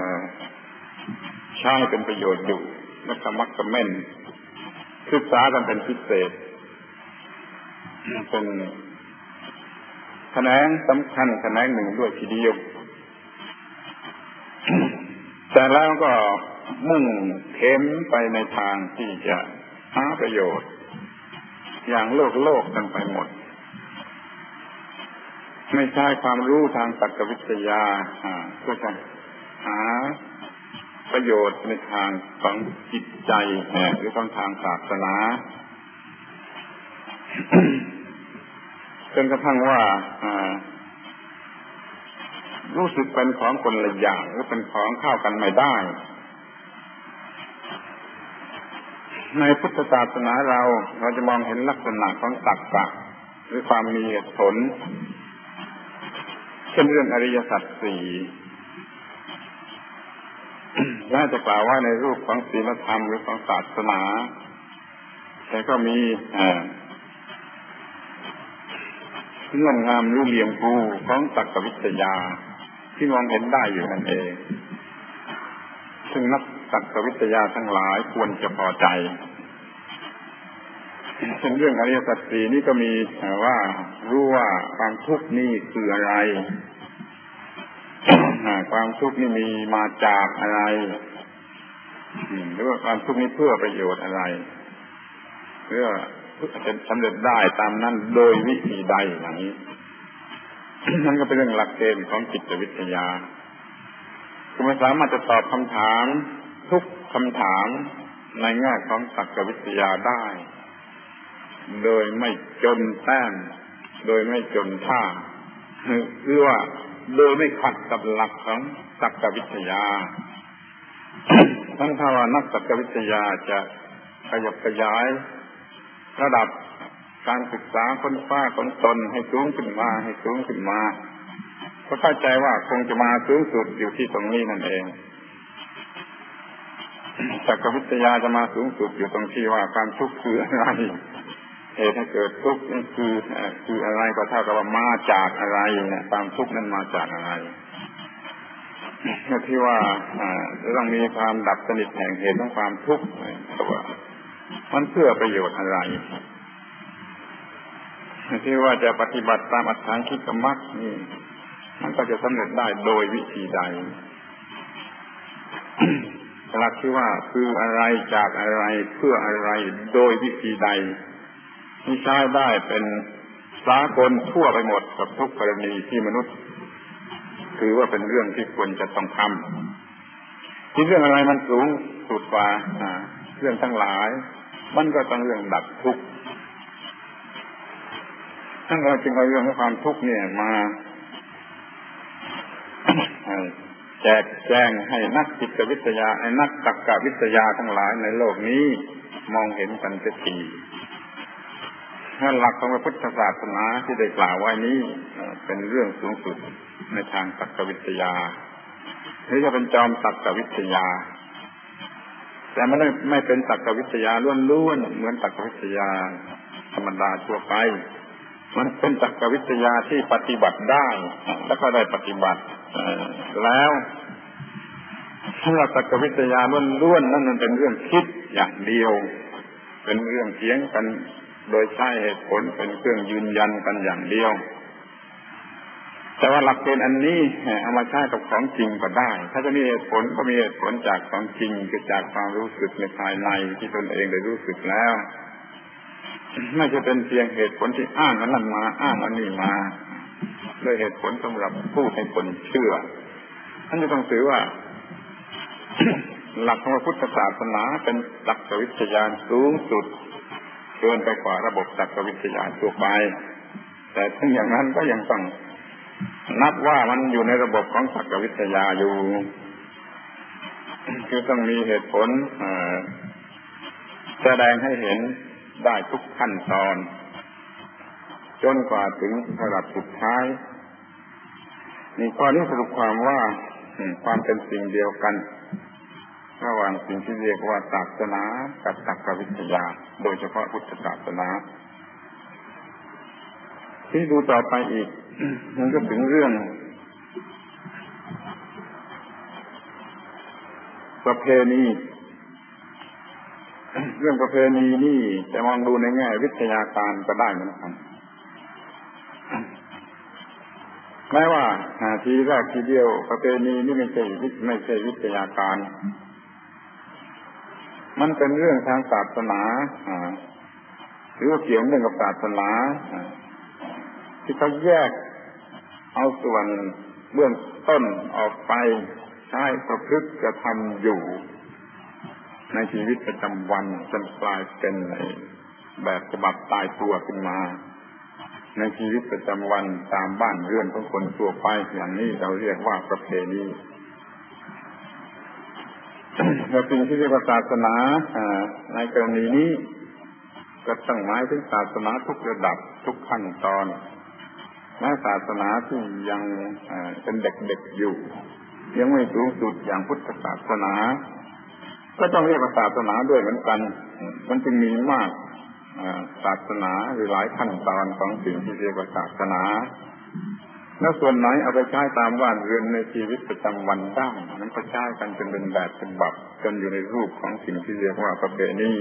A: ใช้เป็นประโยชน์อยู่และกำมักกำเม่นศึกษากันเป็นพิเศษเป็นแขนงสำคัญแขนงหนึ่งด้วยทีเดียวแต่แล้วก็มุ่งเข็มไปในทางที่จะหาประโยชน์อย่างโลกโลกกันไปหมดไม่ใช่ความรู้ทางตรรกวิทยาเพื่อจะหาประโยชน์ในทางของจิตใจหรือทางทางศาสนาจนกระทั่งว่ารู้สึกเป็นของคนละอย่างหรือเป็นของเข้ากันไม่ได้ในพุทธศาสนาเราเราจะมองเห็นลักษณะของตรรกะหรือความมีเหตุผลเช่นเรื่องอริยสัจสี่น่าจะกล่าวว่าในรูปของศีลธรรมหรือของศาสนาแต่ก็มีเงื่อนงามหรือเหลี่ยมภูของตรรกวิทยาที่มองเห็นได้อยู่นั่นเองซึ่งนักตรรกวิทยาทั้งหลายควรจะพอใจเช่นเรื่องอริยสัจสี่นี่ก็มีว่ารู้ว่าความทุกข์นี่คืออะไรความทุกข์นี่มีมาจากอะไรหรือว่าความทุกข์นี้เพื่อประโยชน์อะไรเพื่อจะสำเร็จได้ตามนั้นโดยวิธีใดอย่างนี้นั่นก็เป็นเรื่องหลักเกณฑ์ของจิตวิทยาคือมันสามารถจะตอบคำถามทุกคำถามในแง่ของตรรกวิทยาได้โดยไม่จนแต้มโดยไม่จนท่าหรือว่าโดยไม่ขัดกับหลักของตรรกวิทยาทั้งถ้าว่านักตรรกวิทยาจะขยับขยายระดับการศึกษาค้นคว้าของตนให้สูงขึ้นมาให้สูงขึ้นมาก็เข้าใจว่าคงจะมาสูงสุดอยู่ที่ตรงนี้นั่นเองตรรกวิทยาจะมาสูงสุดอยู่ตรงที่ว่าการทุกข์คืออะไรเหตุให้เกิดทุกข์นี่คือคืออะไรก็เท่ากับว่ามาจากอะไรเนี่ยความทุกข์นั้นมาจากอะไรที่ว่าต้องมีความดับสนิทแห่งเหตุของความทุกข์ว่ามันเพื่อประโยชน์อะไรที่ว่าจะปฏิบัติตามอัตถังคิกมรรคนี่มันก็จะสำเร็จได้โดยวิธีใดหลักที่ว่าคืออะไรจากอะไรเพื่ออะไรโดยวิธีใดที่ใช้ได้เป็นสากลทั่วไปหมดกับทุกกรณีที่มนุษย์ถือว่าเป็นเรื่องที่ควรจะต้องทำที่เรื่องอะไรมันสูงสุดกว่าเรื่องทั้งหลายมันก็ต้องเรื่องดับทุกข์ท่านเราจึงเอาเรื่องของความทุกข์เนี่ยมาแจกแจงให้นักจิตวิทยาให้นักตรรกวิทยาทั้งหลายในโลกนี้มองเห็นกันเสียทีหลักของพระพุทธศาสนาที่ได้กล่าวไว้นี้เป็นเรื่องสูงสุดในทางตรรกวิทยาหรือจะเป็นจอมตรรกวิทยาแต่ไม่ได้ไม่เป็นตรรกวิทยาล้วนๆเหมือนตรรกวิทยาธรรมดาทั่วไปมันเป็นตรรกวิทยาที่ปฏิบัติได้แล้วก็ได้ปฏิบัติแล้วสำหรับตรรกวิทยาล้วนๆนั่นมันเป็นเรื่องคิดอย่างเดียวเป็นเรื่องเถียงกันโดยใช้เหตุผลเป็นเครื่องยืนยันกันอย่างเดียวแต่ว่าหลักเกณฑ์อันนี้เอามาใช้กับของจริงก็ได้ถ้าจะมีเหตุผลก็มีเหตุผลจากของจริงคือจากความรู้สึกในภายในที่ตนเองได้รู้สึกแล้วไม่จะเป็นเพียงเหตุผลที่อ้างอันนั้นมาอ้างอันนี้มาด้วยเหตุผลสำหรับพูดให้คนเชื่อท่านจะต้องถือว่า หลักของพระพุทธศาสนาเป็นตรรกวิทยาสูงสุดเกินไปกว่าระบบตรรกวิทยาทั่วไปแต่ถึงอย่างนั้นก็ยังต้องนับว่ามันอยู่ในระบบของตรรกวิทยาอยู่คือต้องมีเหตุผลแสดงให้เห็นได้ทุกขั้นตอนจนกว่าถึงระดับสุดท้ายนี่ข้อนี้สรุปความว่าความเป็นสิ่งเดียวกันระหว่างสิ่งที่เรียกว่าศาสนากับตรรกวิทยาโดยเฉพาะพุทธศาสนาที่ดูต่อไปอีกมันก็ถึงเรื่องประเพณีเรื่องประเพณีนี่จะมองดูในแง่วิทยาการก็ได้เหมือนกันแม้ว่าทีแรกทีเดียวประเพณีนี่ไม่ใช่ไม่ใช่วิทยาการมันเป็นเรื่องทางศาสนาหรือว่าเกี่ยวเนื่องกับศาสนาที่เขาแยกเอาส่วนเบื้องต้นออกไปใช้ประพฤติกระทำอยู่ในชีวิตประจำวันจนกลายเป็นแบบฉบับตายตัวขึ้นมาในชีวิตประจำวันตามบ้านเรือนของคนทั่วไปอย่างนี้เราเรียกว่าประเพณีและสิ่งที่เรียกว่าศาสนาในกรณีนี้ก็ต้องหมายถึงศาสนาทุกระดับทุกขั้นตอนแม้ศาสนาที่ยังเป็นเด็กๆอยู่ยังไม่สูงสุดอย่างพุทธศาสนาก็ต้องเรียกว่าศาสนาด้วยเหมือนกันมันจึงมีมากศาสนาหรือหลายขั้นตอนของสิ่งที่เรียกว่าศาสนาแล้วส่วนไหนเอาไปใช้ตามบ้านเรือนในชีวิตประจำวันได้นั้นก็ใช้กันจนเป็นแบบฉบับจนอยู่ในรูปของสิ่งที่เรียกว่าประเพณี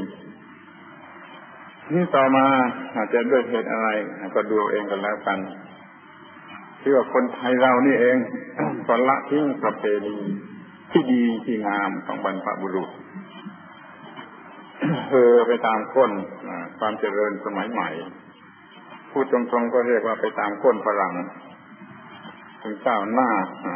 A: นี่ต่อมาอาจจะด้วยเหตุอะไรก็ดูเองกันแล้วกันที่ว่าคนไทยเรานี่เองก็ละทิ้งประเพณีที่ดีที่งามของบรรพบุรุษเออไปตามก้นความเจริญสมัยใหม่พูดตรงๆก็เรียกว่าไปตามก้นฝรั่งถึงก้าวหน้า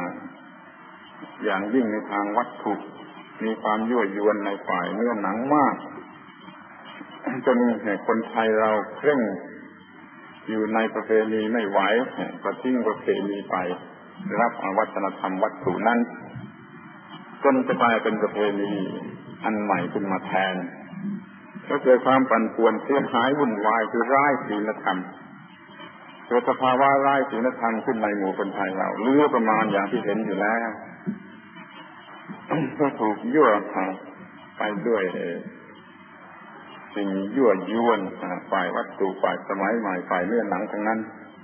A: อย่างยิ่งในทางวัตถุมีความยั่วยวนในฝ่ายเนื้อหนังมากจนคนไทยเราเคร่งอยู่ในประเพณีไม่ไหวก็ทิ้งประเพณีไปรับเอาวัฒนธรรมวัตถุนั้นจนจะกลายเป็นประเพณีอันใหม่ขึ้นมาแทนก็เกิดความปั่นป่วนเสียหายวุ่นวายคือร้ายศีลธรรมเกิดสภาวะร้ายศีลธรรมขึ้นในหมู่คนไทยเราเลือประมาณอย่างที่เห็นอยู่แล้วก็ถูกยั่วไปด้วยสิ่งยั่วยวนฝ่ายวัตถุฝ่ายสมัยใหม่ฝ่ายเนื้อหนังทั้งนั้น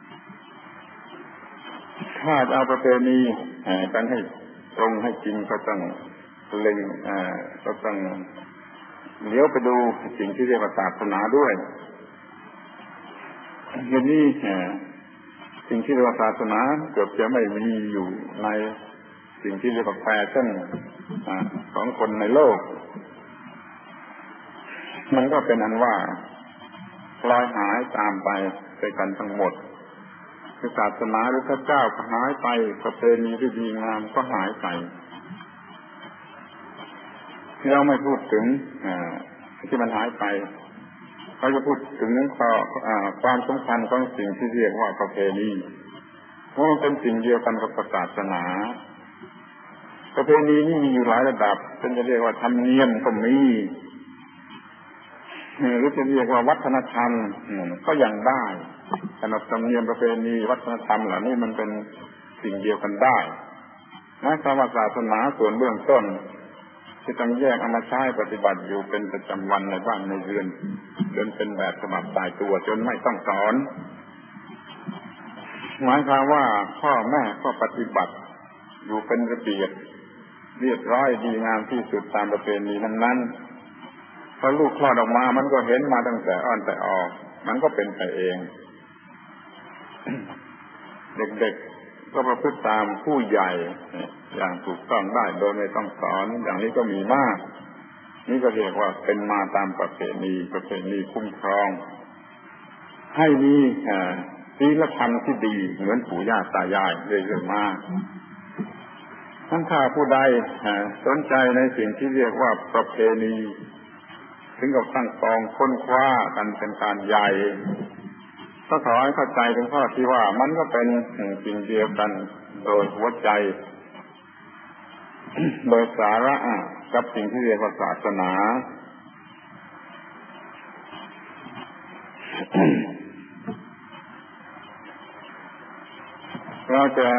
A: ถ้าจะเอาประเพณีกันให้ตรงให้จริงก็ต้องเล็งก็ต้องเลี้ยวไปดูสิ่งที่เรียกว่าศาสนาด้วยอย่างนี้สิ่งที่เรียกว่าศาสนาเกือบจะไม่มีอยู่ในสิ่งที่เรียกว่าแฟชั่นของคนในโลกมันก็เป็นอันว่าปล่อยหายตามไปไปกันทั้งหมดคือศาสนาหรือพระเจ้าก็หายไปประเพณีที่ดีงามก็หายไปที่เราไม่พูดถึงที่มันหายไปเราจะพูดถึงความสำคัญของสิ่งที่เรียกว่าประเพณีเพราะมันเป็นสิ่งเดียวกันกับศาสนาประเพณีนี่มีอยู่หลายระดับเป็นจะเรียกว่าธรรมเนียมก็มีหรือจะเรียกว่าวัฒนธรรมก็ยังได้ขนบธรรมเนียมประเพณีวัฒนธรรมเหล่านี้มันเป็นสิ่งเดียวกันได้นะคำว่าศาสนาส่วนเบื้องต้นที่ต้องแยกเอามาใช้ปฏิบัติอยู่เป็นประจำวันในบ้านในเรือนจนเป็นแบบฉบับตายตัวจนไม่ต้องสอนหมายความว่าพ่อแม่ก็ปฏิบัติอยู่เป็นระเบียบเรียบร้อยดีงามที่สุดตามประเพณีนั้นๆพอลูกคลอดออกมามันก็เห็นมาตั้งแต่อ้อนแต่ออกมันก็เป็นไปเอง เด็กๆก็ประพฤติตามผู้ใหญ่อย่างถูกต้องได้โดยไม่ต้องสอนอย่างนี้ก็มีมากนี่ก็เรียกว่าเป็นมาตามประเพณีประเพณีคุ้มครองให้มีศีลธรรมที่ดีเหมือนปู่ย่าตายายเรื่อยๆมาท่านถ้าผู้ใดสนใจในสิ่งที่เรียกว่าประเพณีถึงกับตั้งกองค้นคว้ากันเป็นการใหญ่ก็ขอให้เข้าใจถึงข้อที่ว่ามันก็เป็นสิ่งเดียวกันโดยหัวใจโดยสาระกับสิ่งที่เรียกว่าศาสนาเราจะ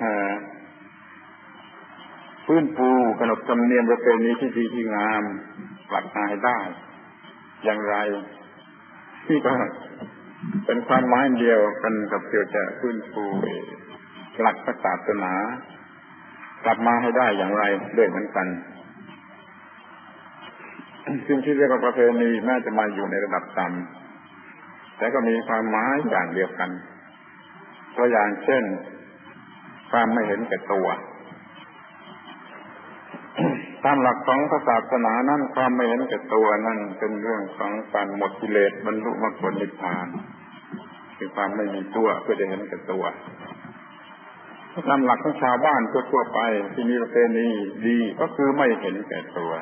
A: ฟื้นฟูขนบธรรมเนียมประเพณีที่ดีที่งามกลับมาให้ได้อย่างไรที่ก็เป็นความหมายเดียวกันกับที่จะฟื้นฟูหลักศาสนากลับมาให้ได้อย่างไรด้วยเหมือนกันสิ่งที่เรียกว่าประเพณีแม้จะมาอยู่ในระดับต่ำแต่ก็มีความหมายอย่างเดียวกันตัวอย่างเช่นความไม่เห็นแก่ตัวตามหลักของศาสนานั้นความไม่เห็นแก่ตัวนั้นเป็นเรื่องของการหมดกิเลสบรรลุมรรคผลนิพพานคือความไม่มีตัวเพื่อจะเห็นแก่ตัวตามหลักของชาวบ้านทั่วๆไปที่มีประเพณีดีก็คือไม่เห็นแก่ตัว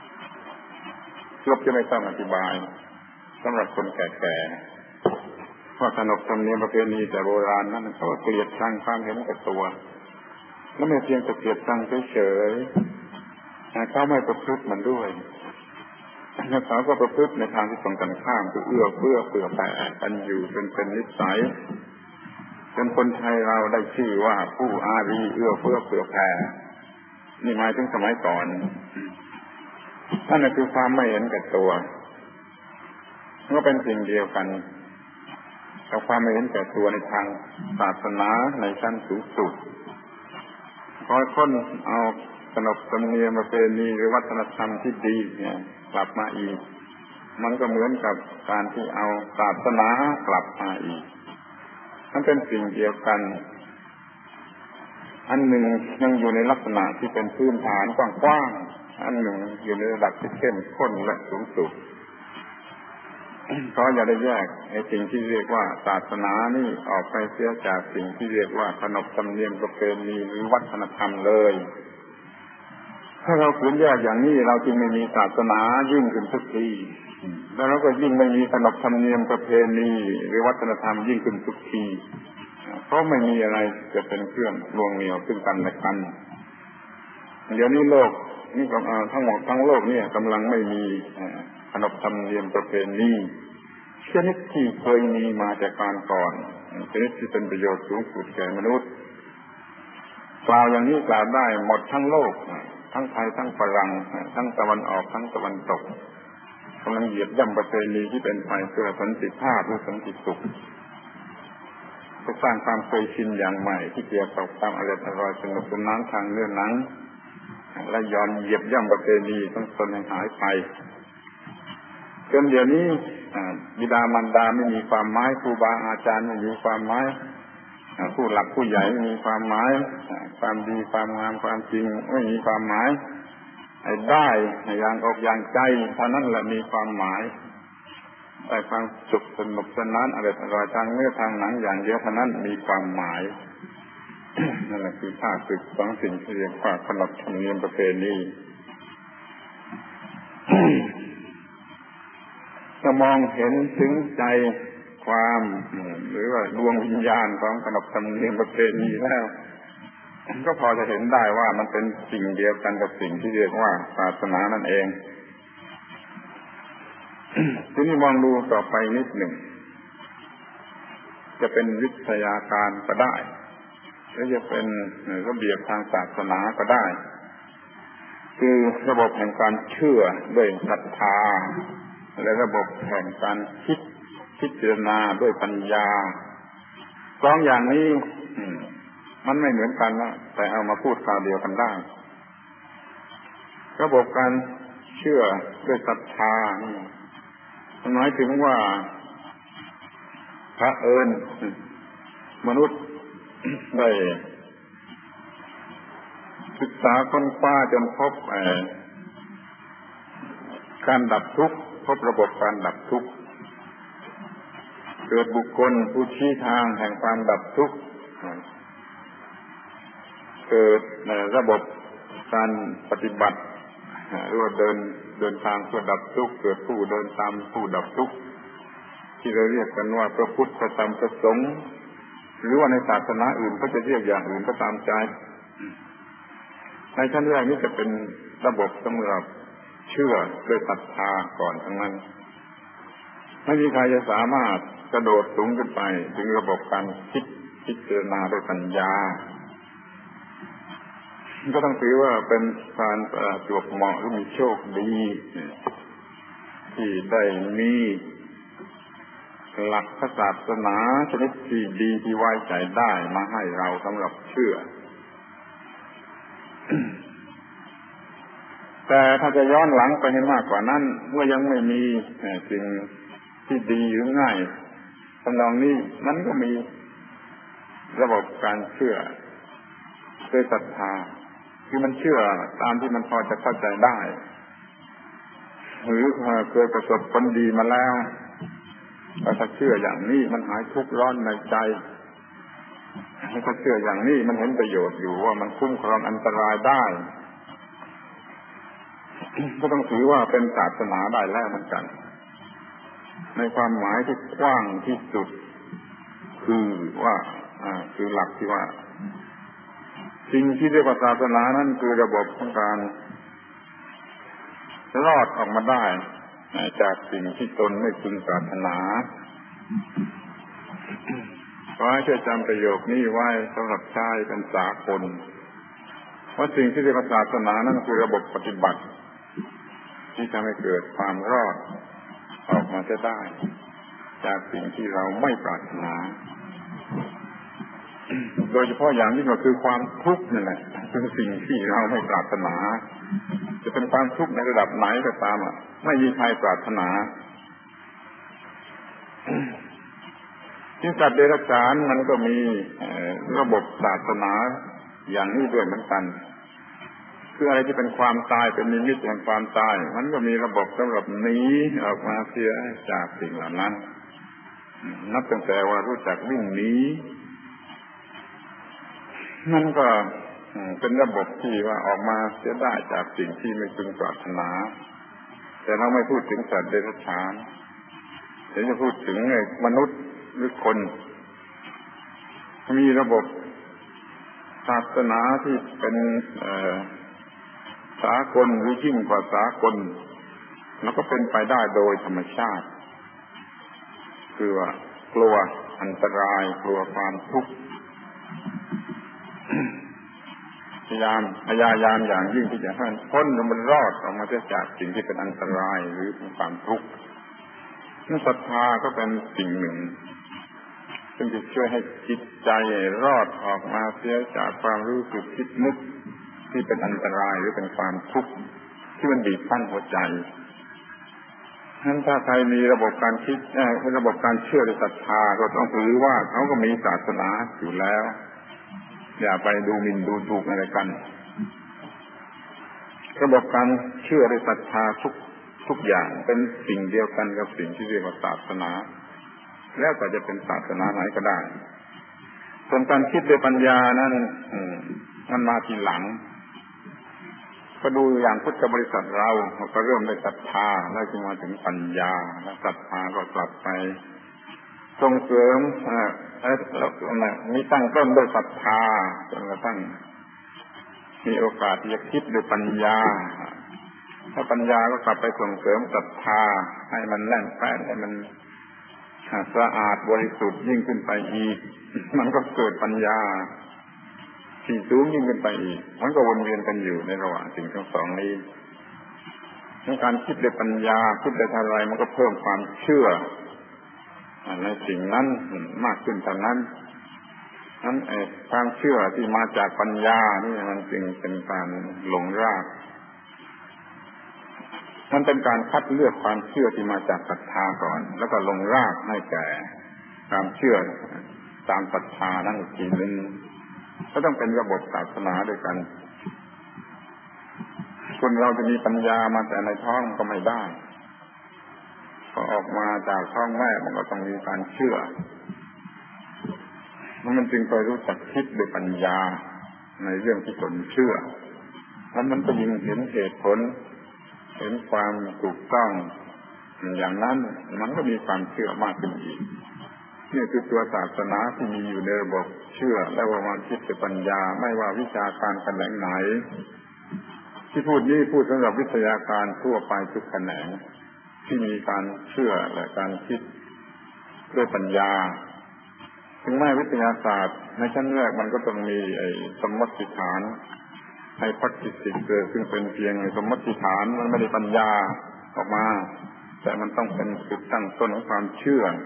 A: เกือบจะไม่ต้องอธิบายสำหรับคนแก่ๆว่าขนบธรรมเนียมประเพณีแต่โบราณนั้นเขาเกลียดชังความเห็นแก่ตัวแล้วไม่เพียงแต่เกลียดชังเฉยๆเขาไม่ประพฤติมันด้วยแล้วเขาก็ประพฤติในทางที่ตรงกันข้ามคือเอื้อเฟื้อเผื่อแผ่กันอยู่เป็นเป็นนิสัยจนคนไทยเราได้ชื่อว่าผู้อารีเอื้อเฟื้อเผื่อแผ่นี่หมายถึงสมัยก่อนนั่นคือความไม่เห็นแก่ตัวก็เป็นสิ่งเดียวกันกับความไม่เห็นแก่ตัวในทางศาสนาในชั้นสูงสุดคอยค้นเอาขนบธรรมเนียมประเพณีหรือวัฒนธรรมที่ดีเนี่ยกลับมาอีกมันก็เหมือนกับการที่เอาศาสนากลับมาอีกมันเป็นสิ่งเดียวกันอันหนึ่งยังอยู่ในลักษณะที่เป็นพื้นฐานกว้างๆอันหนึ่งอยู่ในระดับที่เข้มข้นและสูงสุดเพราะอย่าได้แยกไอ้สิ่งที่เรียกว่าศาสนานี่ออกไปเสียจากสิ่งที่เรียกว่าขนบธรรมเนียมประเพณีหรือวัฒนธรรมเลยถ้าเราขืนแยกอย่างนี้เราจึงไม่มีศาสนายิ่งขึ้นทุกทีแล้วเราก็ยิ่งไม่มีขนบธรรมเนียมประเพณีหรือวัฒนธรรมยิ่งขึ้นทุกทีเพราะไม่มีอะไรจะเป็นเครื่องรวงเหนี่ยวซึ่งกันและกันเดี๋ยวนี้โลกนี่ก็ทั้งหมดทั้งโลกนี่กำลังไม่มีขนบธรรมเนียมประเพณีชนิดที่เคยมีมาแต่การก่อนชนิดที่เป็นประโยชน์สูงสุดแก่มนุษย์กล่าวอย่างนี้กล่าวได้หมดทั้งโลกทั้งไทยทั้งฝรั่งทั้งตะวันออกทั้งตะวันตกกำลังเหยียบย่ำประเพณีที่เป็นไปเพื่อสันติภาพหรือสันติสุขจะสร้างความเคยชินอย่างใหม่ที่เกี่ยวกับความอร่อยอร่อยสนุกสนานทางเนื้อหนังและย้อนเหยียบย่ำประเพณีทั้งตนให้หายไปจนเดี๋ยวนี้บิดามารดาไม่มีความหมายครูบาอาจารย์ไม่มีความหมายผู้หลักผู้ใหญ่ไม่มีความหมายความดีความงามความจริงไม่มีความหมายไอ้ได้อย่างอกอย่างใจเท่านั้นแหละมีความหมายแต่ความสุขสนุกสนานอร่อยอร่อยทางเนื้อทางหนังอย่างเดียวเท่านั้นมีความหมาย นั่นแหละคือค่าศึกสองสิ่งที่เรียกว่าขนบธรรมเนียมประเพณีจะมองเห็นถึงใจความหรือว่าดวงวิญญาณของขนบธรรมเนียมประเพณีแล้วก็พอจะเห็นได้ว่ามันเป็นสิ่งเดียวกันกับสิ่งที่เรียกว่าศาสนานั่นเอง ทีนี้มองดูต่อไปนิดหนึ่งจะเป็นวิทยาการก็ได้หรือจะเป็นระเบียบทางศาสนาก็ได้คือระบบแห่งการเชื่อด้วยศรัทธาและระบบแห่งการคิดพิจารณาด้วยปัญญาสองอย่างนี้มันไม่เหมือนกันนะแต่เอามาพูดคราวเดียวกันได้ระบบการเชื่อด้วยศรัทธาหมายถึงว่าพระเอิญมนุษย์ได้ศึกษาค้นคว้าจนพบการดับทุกข์พบระบบการดับทุกข์เกิดบุคคลผู้ชี้ทางแห่งความดับทุกข์เกิดระบบการปฏิบัติหรือว่าเดินเดินทางเพื่อดับทุกข์เกิดผู้เดินตามผู้ดับทุกข์ที่เราเรียกกันว่าพระพุทธพระธรรมพระสงฆ์หรือว่าในศาสนาอื่นก็จะเรียกอย่างอื่นก็ตามใจในชั้นแรกนี้จะเป็นระบบสำหรับเชื่อด้วยศรัทธาก่อนทั้งนั้นไม่มีใครจะสามารถกระโดดสูงขึ้นไปถึงระบบการคิดพิจารณาด้วยปัญญาก็ต้องถือว่าเป็นการประจวบเหมาะหรือมีโชคดีที่ได้มีหลักศาสนาชนิดที่ดีที่ไว้ใจได้มาให้เราสำหรับเชื่อ แต่ถ้าจะย้อนหลังไปให้มากกว่านั้นเมื่อยังไม่มีสิ่งที่ดีหรือง่ายทำนองนี้มันก็มีระบบการเชื่อด้วยศรัทธาคือมันเชื่อตามที่มันพอจะเข้าใจได้หรือเคยประสบผลดีมาแล้วถ้าเชื่ออย่างนี้มันหายทุกข์ร้อนในใจถ้าเชื่ออย่างนี้มันเห็นประโยชน์อยู่ว่ามันคุ้มครองอันตรายได้ก็ต้องถือว่าเป็นศาสนาได้แล้วเหมือนกันในความหมายที่กว้างที่สุดคือว่าอ่าคือหลักที่ว่าสิ่งที่เรียกว่าศาสนานั้นคือระบบของการรอดออกมาได้จากสิ่งที่ตนไม่พึงปรารถนาขอให้ช่วยจำประโยคนี้ไว้สำหรับใช้เป็นสากลว่าสิ่งที่เรียกว่าศาสนานั้นคือระบบปฏิบัติที่ทำให้เกิดความรอดออกมาจะได้จากสิ่งที่เราไม่ปรารถนาโดยเฉพาะอย่างยิ่งก็คือความทุกข์นั่นแหละคือสิ่งที่เราไม่ปรารถนาจะเป็นความทุกข์ในระดับไหนก็ตามอ่ะไม่มีใครปรารถนาที่สัตว์เดรัจฉานมันก็มีระบบศาสนาอย่างนี้ด้วยเหมือนกันคืออะไรที่เป็นความตายเป็นนิมิตแห่งความตายมันก็มีระบบสำหรับหนีออกมาเสียจากสิ่งเหล่านั้นนับตั้งแต่ว่ารู้จักวิ่งหนีนั่นก็เป็นระบบที่ว่าออกมาเสียได้จากสิ่งที่ไม่พึงปรารถนาแต่เราไม่พูดถึงสัตว์เดรัจฉานแต่จะพูดถึงมนุษย์หรือคนมีระบบศาสนาที่เป็นสากลหรือยิ่งกว่าสากลแล้วก็เป็นไปได้โดยธรรมชาติคือว่ากลัวอันตรายกลัวความทุกข์พยายามพยายามอย่างยิ่งที่จะให้พ้นมันรอดออกมาจากสิ่งที่เป็นอันตรายหรือเป็นความทุกข์นั่นศรัทธาก็เป็นสิ่งหนึ่งซึ่งจะช่วยให้จิตใจรอดออกมาเสียจากความรู้สึกคิดนึกที่เป็นอันตรายหรือเป็นความทุกข์ที่มันบีบคั้นหัวใจนั้นถ้าใครมีระบบการคิดระบบการเชื่อหรือศรัทธาก็ต้องถือว่าเขาก็มีศาสนาอยู่แล้วอย่าไปดูหมิ่นดูถูกอะไรกันระบบการเชื่อหรือศรัทธาทุกทุกอย่างเป็นสิ่งเดียวกันกับสิ่งที่เรียกว่าศาสนาแล้วก็จะเป็นศาสนาไหนก็ได้ส่วนการคิดด้วยปัญญานั้นมันมาทีหลังก็ดูอย่างพุทธบริษัทเราก็เริ่มด้วยศรัทธาแล้วจึงมาถึงปัญญาแล้วศรัทธาก็กลับไปส่งเสริมมีตั้งต้นด้วยศรัทธาจนกระทั่งมีโอกาสที่จะคิดด้วยปัญญาถ้าปัญญาก็กลับไปส่งเสริมศรัทธาให้มันแน่นแฟ้นให้มันสะอาดบริสุทธิ์ยิ่งขึ้นไปอีกมันก็เกิดปัญญาที่สูงยิ่งขึ้นไปอีกมันก็วนเวียนกันอยู่ในระหว่างสิ่งทั้งสองนี้ในการคิดด้วยปัญญาคิดด้วยอะไรมันก็เพิ่มความเชื่อในสิ่งนั้นมากขึ้นเท่านั้นนั้นไอ้ความเชื่อที่มาจากปัญญานี่มันจึงเป็นการหลงรากมันเป็นการคัดเลือกความเชื่อที่มาจากศรัทธาก่อนแล้วก็ลงรากให้แก่ความเชื่อตามศรัทธานั่นอีกทีนึงก็ต้องเป็นระบบศาสนาด้วยกันคนเราจะมีปัญญามาแต่ในท้องก็ไม่ได้พอออกมาจากท้องแม่มันก็ต้องมีการเชื่อมันจึงไปรู้จักคิดด้วยปัญญาในเรื่องที่ตนเชื่อแล้วมันก็ยิ่งเห็นเหตุผลเห็นความถูกต้องอย่างนั้นมันก็มีความเชื่อมากขึ้นอีกนี่คือตัวศาสนาที่มีอยู่ในระบบเชื่อและว่ามาคิดด้วยปัญญาไม่ว่าวิชาการแขนงไหนที่พูดนี้พูดสำหรับวิทยาการทั่วไปทุกแขนงที่มีการเชื่อและการคิดด้วยปัญญาถึงแม้วิทยาศาสตร์ในชั้นแรกมันก็ต้องมีไอ้สมมติฐานให้พัฒนิเกิดซึ่งเป็นเพียงสมมติฐานมันไม่ได้ปัญญาออกมาแต่มันต้องเป็นจุดตั้งต้นของความเชื่อ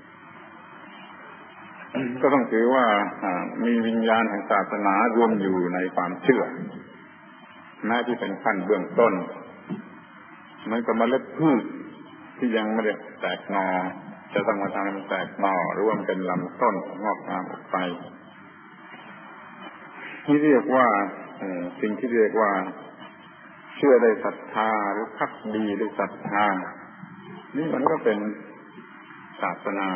A: ก็ต้องถือว่ามีวิญญาณแห่งศาสนารวมอยู่ในความเชื่อแม้ที่เป็นขั้นเบื้องต้นมันก็เมล็ดพืชที่ยังไม่ได้แตกหน่อจะต้องมาทำให้มันแตกหน่อหรือว่ามันเป็นลำต้นงอกงามออกไปที่เรียกว่าสิ่งที่เรียกว่าเชื่อได้ศรัทธาหรือพักดีด้วยศรัทธานี่มันก็เป็นศาสนา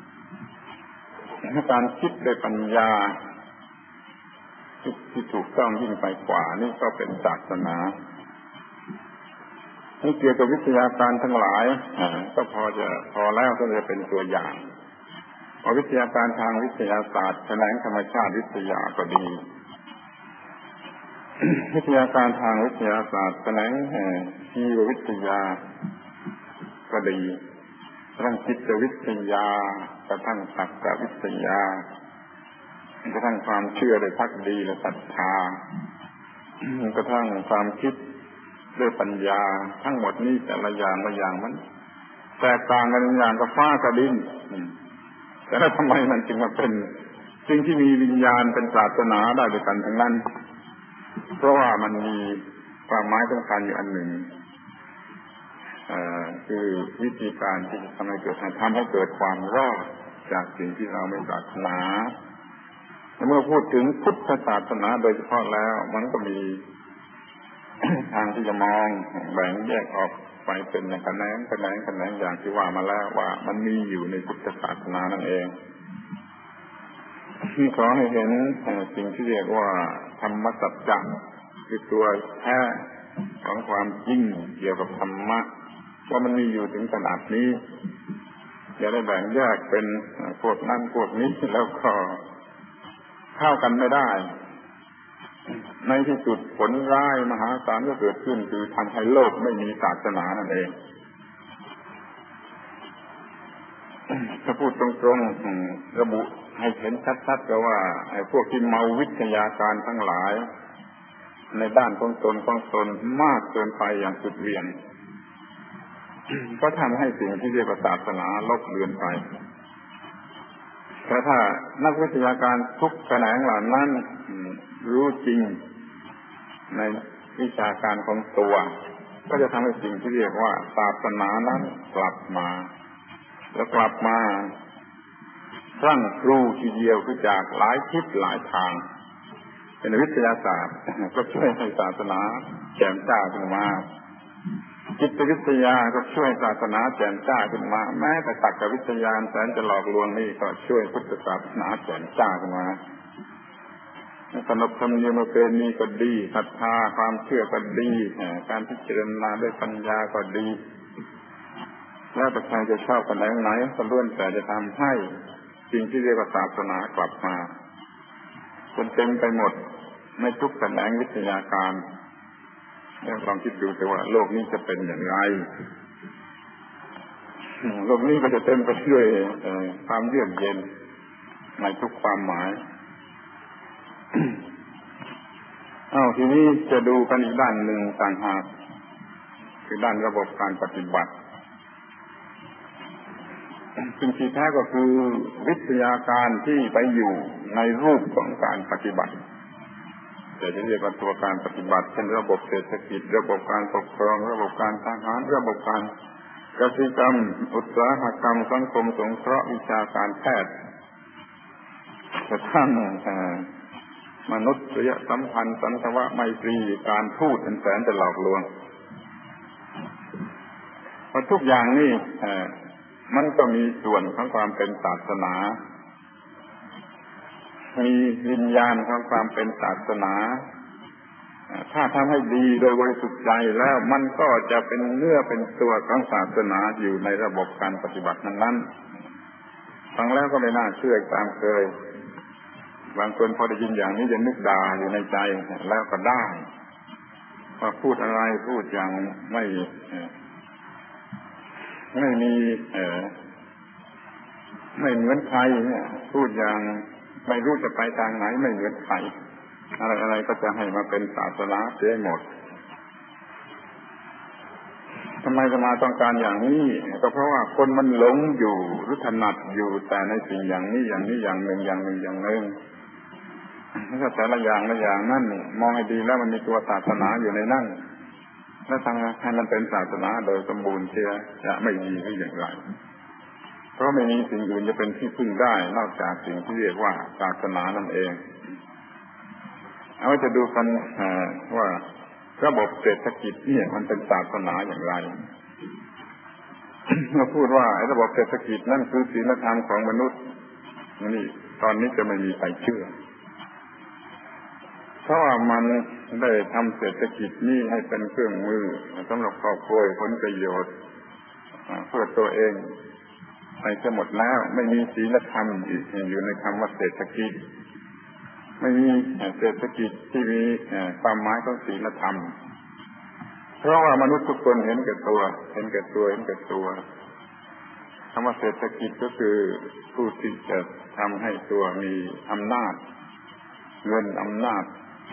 A: การคิดด้วยปัญญาที่ถูกต้องยิ่งไปกว่านี่ก็เป็นศาสนานี่เกี่ยวกับวิทยาการทั้งหลายก็พอจะพอแล้วก็จะเป็นตัวอย่างว่าวิทยาการทางวิทยาศาสตร์แขนงธรรมชาติวิทยาก็ดี วิทยาการทางวิทยาศาสตร์แขนงชีววิทยาก็ดีกระทั่งจิตวิทยากระทั่งตรรกวิทยากระทั่งความเชื่อโดยภักดีและศรัทธากระทั่งความคิดด้วยปัญญาทั้งหมดนี้แต่ละอย่างละอย่างมันแตกต่างกันอย่างกับฟ้ากับดินแต่แล้วทำไมมันจึงมาเป็นสิ่งที่มีวิญญาณเป็นศาสนาได้ด้วยกันทั้งนั้นเพราะว่ามันมีความหมายสำคัญอยู่อันหนึ่งคือวิธีการที่จะทำให้เกิดทำให้เกิดความรอดจากสิ่งที่เราไม่ปรารถนาเมื่อพูดถึงพุทธศาสนาโดยเฉพาะแล้วมันก็มี ทางที่จะมองแบ่งแยกออกไปเป็นแขนงแขนงแขนงอย่างที่ว่ามาแล้วว่ามันมีอยู่ในพุทธศาสนานั่นเองที่ขอให้เห็นสิ่งที่เรียกว่าธรรมสัจจะคือตัวแท้ของความจริงเกี่ยวกับธรรมะว่ามันมีอยู่ถึงขนาดนี้อย่าได้แบ่งแยกเป็นพวกนั้นพวกนี้แล้วก็เข้ากันไม่ได้ในที่สุดผลร้ายมหาศาลก็เกิดขึ้นคือทำให้โลกไม่มีศาสนานั่นเองถ้าพูดตรงๆระบุให้เห็นชัดๆก็ว่าไอ้พวกที่เมาวิทยาการทั้งหลายในด้านของตนของตนมากเกินไปอย่างสุดเหวี่ยงก็ทำให้สิ่งที่เรียกว่าศาสนาลบเลือนไปแต่ถ้านักวิทยาการทุกแขนงเหล่านั้นรู้จริงในวิชาการของตัวก็จะทำให้สิ่งที่เรียกว่าศาสนานั้นกลับมาแล้วกลับมาสร้างครูทีเดียวคือจากหลายทิศหลายทางเป็นวิทยาศาสตร์ก็ช่วยให้ศาสนาแจ่มจ้าขึ้นมาจิตวิทยาก็ช่วยศาสนาแจ่มจ้าขึ้นมาแม้แต่ตรรกวิทยาแสนจะหลอกลวงนี่ก็ช่วยพุทธศาสนาแจ่มจ้าขึ้นมาขนบธรรมเนียมประเพณีก็ดีศรัทธาความเชื่อก็ดีการพิจารณาด้วยปัญญาก็ดีแล้วแต่ใครจะชอบกันไหนก็ล้วนแต่จะทำให้สิ่งที่เรียกว่าศาสนากลับมาจนเต็มไปหมดในทุกแขนงวิทยาการแล้วลองคิดดูแต่ว่าโลกนี้จะเป็นอย่างไรโลกนี้ก็จะเต็มไปด้วยความเยือกเย็นในทุกความหมายอ้าวทีนี้จะดูกันอีกด้านหนึ่งต่างหากคือด้านระบบการปฏิบัติซึ่งที่แท้ก็คือวิทยาการที่ไปอยู่ในรูปของการปฏิบัติแต่จะเรียกว่าตัวการปฏิบัติเช่นระบบเศรษฐกิจระบบการปกครองระบบการทหารระบบการกสิกรรมอุตสาหกรรมสังคมสงเคราะห์วิชาการแพทย์กระทั่งมนุษยสัมพันธ์สันทวไมตรีการพูดเป็นแสนจะหลอกลวงเพราะทุกอย่างนี่มันก็มีส่วนของความเป็นศาสนามีวิญญาณของความเป็นศาสนาถ้าทำให้ดีโดยบริสุทธิ์ใจแล้วมันก็จะเป็นเนื้อเป็นตัวของศาสนาอยู่ในระบบการปฏิบัตินั้นๆฟังแล้วก็ไม่น่าเชื่อตามเคยบางคนพอได้ยินอย่างนี้จะนึกด่าอยู่ในใจแล้วก็ได้ว่าพูดอะไรพูดอย่างไม่ไม่มีเอ่อไม่เหมือนใครเนี่ยพูดอย่างไม่รู้จะไปทางไหนไม่เหมือนใครอะไรอะไรก็จะให้มาเป็นศาสนาเสียหมดทำไมจะมาต้องการอย่างนี้ก็เพราะว่าคนมันหลงอยู่หรือถนัดอยู่แต่ในสิ่งอย่างนี้อย่างนี้อย่างหนึ่งอย่างหนึ่งอย่างหนึ่งถ้าแต่ละอย่างละอย่างนั่นมองให้ดีแล้วมันมีตัวศาสนาอยู่ในนั่นแล้วทางให้มันเป็นศาสนาโดยสมบูรณ์เสียจะไม่ดีหรืออย่างไรเพราะไม่มีสิ่งอื่นจะเป็นที่พึ่งได้นอกจากสิ่งที่เรียกว่าศาสนานั่นเองเอาจะดูกันว่าระบบเศรษฐกิจเนี่ยมันเป็นศาสนาอย่างไรเราพูดว่าระบบเศรษฐกิจนั่นคือศีลธรรมของมนุษย์นี่ตอนนี้จะไม่มีใครเชื่อเพราะว่ามันได้ทำเศรษฐกิจนี้ให้เป็นเครื่องมือสำหรับครอบครัวผลประโยชน์เพื่อตัวเองไปจะหมดแล้วไม่มีศีลธรรมอยู่ในคำว่าเศรษฐกิจไม่มีเศรษฐกิจที่มีความหมายของศีลธรรมเพราะว่ามนุษย์ทุกคนเห็นแก่ตัวเห็นแก่ตัวเห็นแก่ตัวคำว่าเศรษฐกิจก็คือผู้ที่จะทำให้ตัวมีอำนาจเงินอำนาจ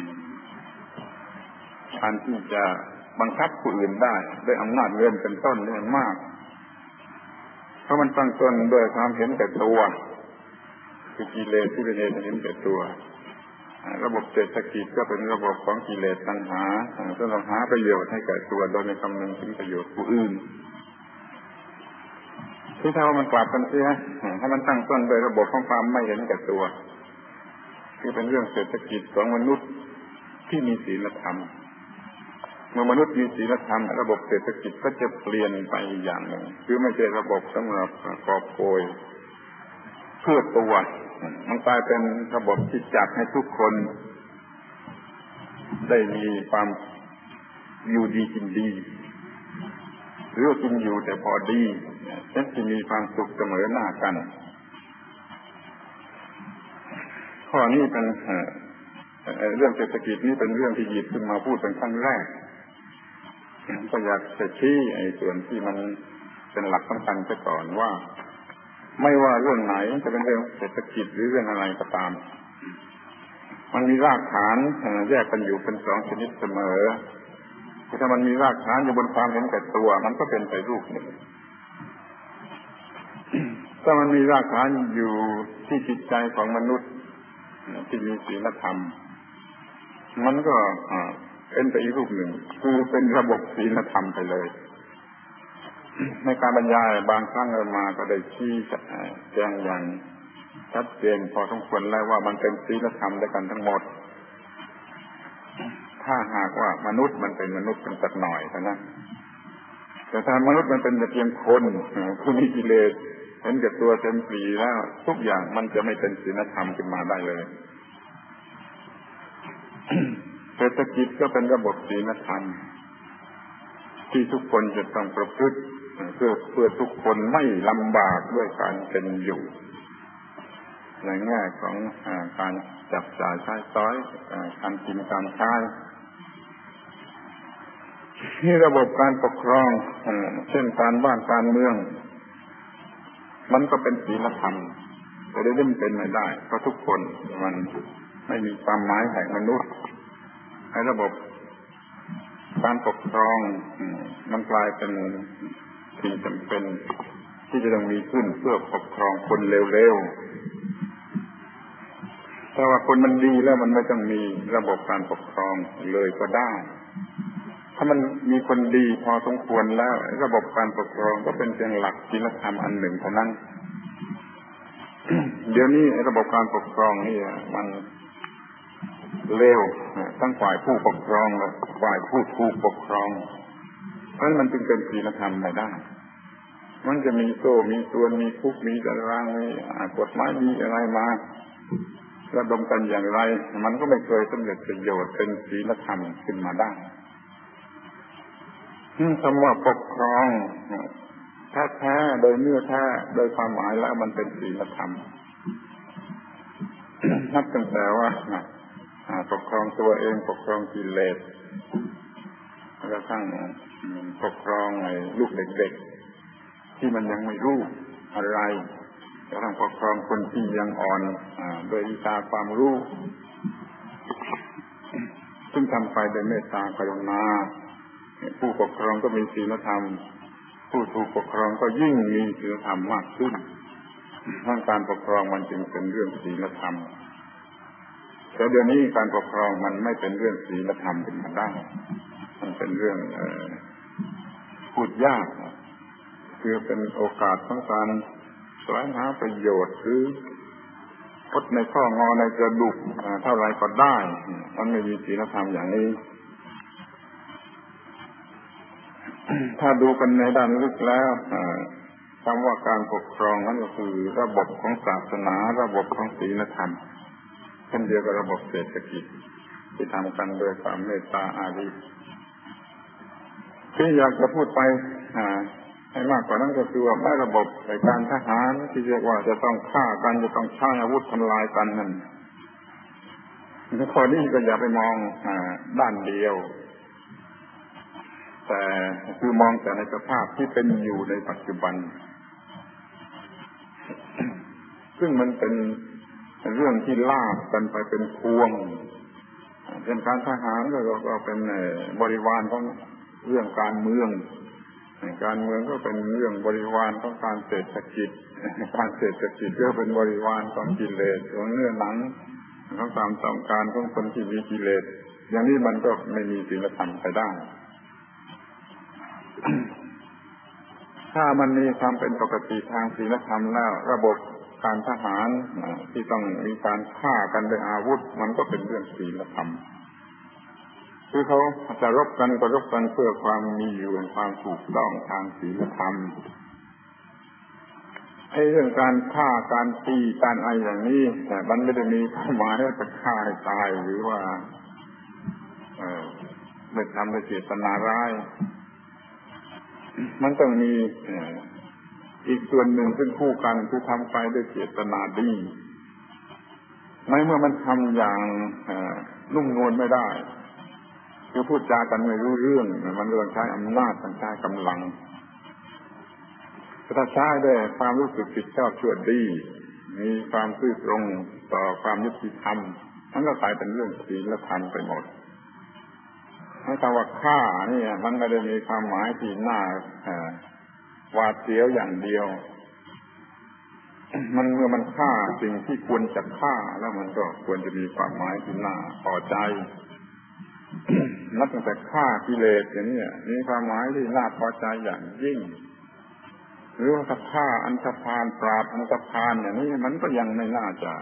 A: การที่จะบังคับผู้อื่นได้ด้วยอำนาจเงินเป็นต้นนี่มันมากเพราะมันตั้งต้นด้วยความเห็นแก่ตัวคือกิเลสที่เป็นเหตุเห็นแก่ตัวระบบเศรษฐกิจก็เป็นระบบของกิเลสตัณหาสำหรับหาประโยชน์ให้แก่ตัวโดยไม่คำนึงถึงประโยชน์ผู้อื่นที่ถ้าว่ามันกลับกันเสียถ้ามันตั้งต้นโดยระบบของความไม่เห็นแก่ตัวคือเป็นเรื่องเศรษฐกิจของมนุษย์ที่มีศีลธรรมเมื่อมนุษย์มีศีลธรรมระบบเศรษฐกิจก็จะเปลี่ยนไปอย่างหนึ่งคือไม่ใช่ระบบสำหรับกอบโกยเพื่อตัวมันกลายเป็นระบบที่จัดให้ทุกคนได้มีความอยู่ดีกินดีหรือกินอยู่แต่พอดีเช่นที่มีความสุขเสมอหน้ากันข้อนี้เป็นเรื่องเศรษฐกิจนี้เป็นเรื่องที่หยิบขึ้นมาพูดเป็นครั้งแรกก็อยากจะชี้ไอ้ส่วนที่มันเป็นหลักสำคัญไปก่อนว่าไม่ว่าเรื่องไหนจะเป็นเรื่องเศรษฐกิจหรือเรื่องอะไรก็ตามมันมีรากฐานแยกกันอยู่เป็นสองชนิดเสมอถ้ามันมีรากฐานอยู่บนความเห็นแก่ตัวมันก็เป็นไปรูปหนึ่งถ้ามันมีรากฐานอยู่ที่จิตใจของมนุษย์ที่มีศีลธรรมมันก็เป็นไปอีกรูปหนึ่งคือเป็นระบบศีลธรรมไปเลยในการบรรยายบางครั้งเรามาก็ได้ชี้แจงอย่างชัดเจนพอสมควรแล้วว่ามันเป็นศีลธรรมด้วยกันทั้งหมดถ้าหากว่ามนุษย์มันเป็นมนุษย์เป็นสักหน่อยเท่านั้นแต่ถ้ามนุษย์มันเป็นแต่เพียงคนผู้มีกิเลสเห็นแก่ตัวเต็มปรีแล้วทุกอย่างมันจะไม่เป็นศีลธรรมขึ้นมาได้เลยเศรษฐกิจก็เป็นระบบศีลธรรมที่ทุกคนจะต้องประพฤติเพื่อเพื่อทุกคนไม่ลำบากด้วยการเป็นอยู่ในแง่ของการจับจ่ายใช้สอยการกินการใช้ที่ระบบการปกครองเช่นการบ้านการเมืองมันก็เป็นศีลธรรมแต่ได้เล่นเป็นไม่ได้เพราะทุกคนมันไม่มีความหมายแห่งมนุษย์ในระบบการปกครองมันกลายเป็นสิ่งจำเป็นที่จะต้องมีขึ้นเพื่อปกครองคนเร็วๆแต่ว่าคนมันดีแล้วมันไม่ต้องมีระบบการปกครองเลยก็ได้ถ้ามันมีคนดีพอสมควรแล้วระบบการปกครองก็เป็นเพียงหลักศีลธรรมอันหนึ่งเท่านั้น เดี๋ยวนี้ระบบการปกครองนี่มันเลวทั้งฝ่ายผู้ปกครองและฝ่ายผู้ถูกปกครองเพราะมันจึงเป็นศีลธรรมไม่ได้มันจะมีโซ่มีส่วนมีคุกมีตารางมีกฎหมายมีอะไรมาระดมกันอย่างไรมันก็ไม่เคยสำเร็จประโยชน์เป็นศีลธรรมขึ้นมาได้คำว่าปกครองแท้ๆโดยเนื้อแท้โดยความหมายแล้วมันเป็นศีลธรรมนับตั้งแต่ว่าปกครองตัวเองปกครองกิเลสแล้วก็ทั้งปกครองไอ้ลูกเด็กๆที่มันยังไม่รู้อะไรแล้วทั้งปกครองคนที่ยังอ่อนโดยวิชาความรู้ซึ่งทำไปโดยเมตตากรุณาผู้ปกครองก็มีศีลธรรมผู้ถูกปกครองก็ยิ่งมีศีลธรรมมากขึ้นทั้งการปกครองมันจึงเป็นเรื่องศีลธรรมแต่เดี๋ยวนี้การปกครองมันไม่เป็นเรื่องศีลธรรมขึ้นมาได้มันเป็นเรื่องเอ่อพูดยากคือเป็นโอกาสของการแสวงหาประโยชน์หรือพดในข้องอในกระดูกเท่าไรก็ได้มันไม่มีศีลธรรมอย่างนี้ถ้าดูกันในด้านลึกแล้วคำว่าการปกครองนั่นก็คือระบบของศาสนาระบบของศีลธรรมเช่นเดียวกับระบบเศรษฐกิจที่ทำกันโดยความเมตตาอารีที่อยากจะพูดไปให้มากกว่านั้นก็คือว่าแม้ระบบในการทหารที่เรียกว่าจะต้องฆ่ากันจะต้องใช้อาวุธทำลายกันนั่นในข้อนี้ก็อย่าไปมองด้านเดียวแต่คือมองแต่ในสภาพที่เป็นอยู่ในปัจจุบันซึ่งมันเป็นเรื่องที่ลากกันไปเป็นพวงเป็นการทหารก็เป็นบริวารของเรื่องการเมืองการเมืองก็เป็นเรื่องบริวารของการเศรษฐกิจการเศรษฐกิจก็เป็นบริวารของกิเลสของเนื้อหนังของความต้องการของคนที่มีกิเลสอย่างนี้มันก็ไม่มีศีลธรรมไปได้ถ้ามันมีความเป็นปกติทางศีลธรรมแล้วระบบการทหารที่ต้องมีการฆ่ากันด้วยอาวุธมันก็เป็นเรื่องศีลธรรมคือเขาจะรบกันก็รบกันเพื่อความมีอยู่เป็นความถูกต้องทางศีลธรรมไอ้เรื่องการฆ่าการตีการอะไรอย่างนี้แต่มันไม่ได้มีความหมายว่าจะฆ่าให้ตายหรือว่าเออไม่ทำด้วยเจตนาร้ายมันต้องมีอีกส่วนหนึ่งซึ่งคู่กันคือทำไปด้วยเจตนาดีในเมื่อมันทำอย่างนุ่มนวลไม่ได้คือพูดจากันไม่รู้เรื่องมันเรื่องใช้อำนาจต้องใช้กำลังถ้าใช้ด้วยความรู้สึกผิดชอบชั่วดีมีความซื่อตรงต่อความยุติธรรมมันก็กลายเป็นเรื่องศีลธรรมไปหมดให้คำว่าฆ่านี่มันไม่ได้มีความหมายที่น่าหวาดเสียวอย่างเดียวมันเมื่อมันฆ่าสิ่งที่ควรจะฆ่าแล้วมันก็ควรจะมีความหมายที่น่าพอใจนับตั้งแต่ฆ่ากิเลสอย่างนี้มีความหมายที่น่าพอใจอย่างยิ่งหรือว่าฆ่าอันธพาลปราบอันธพาลอย่างนี้มันก็ยังไม่น่าจะ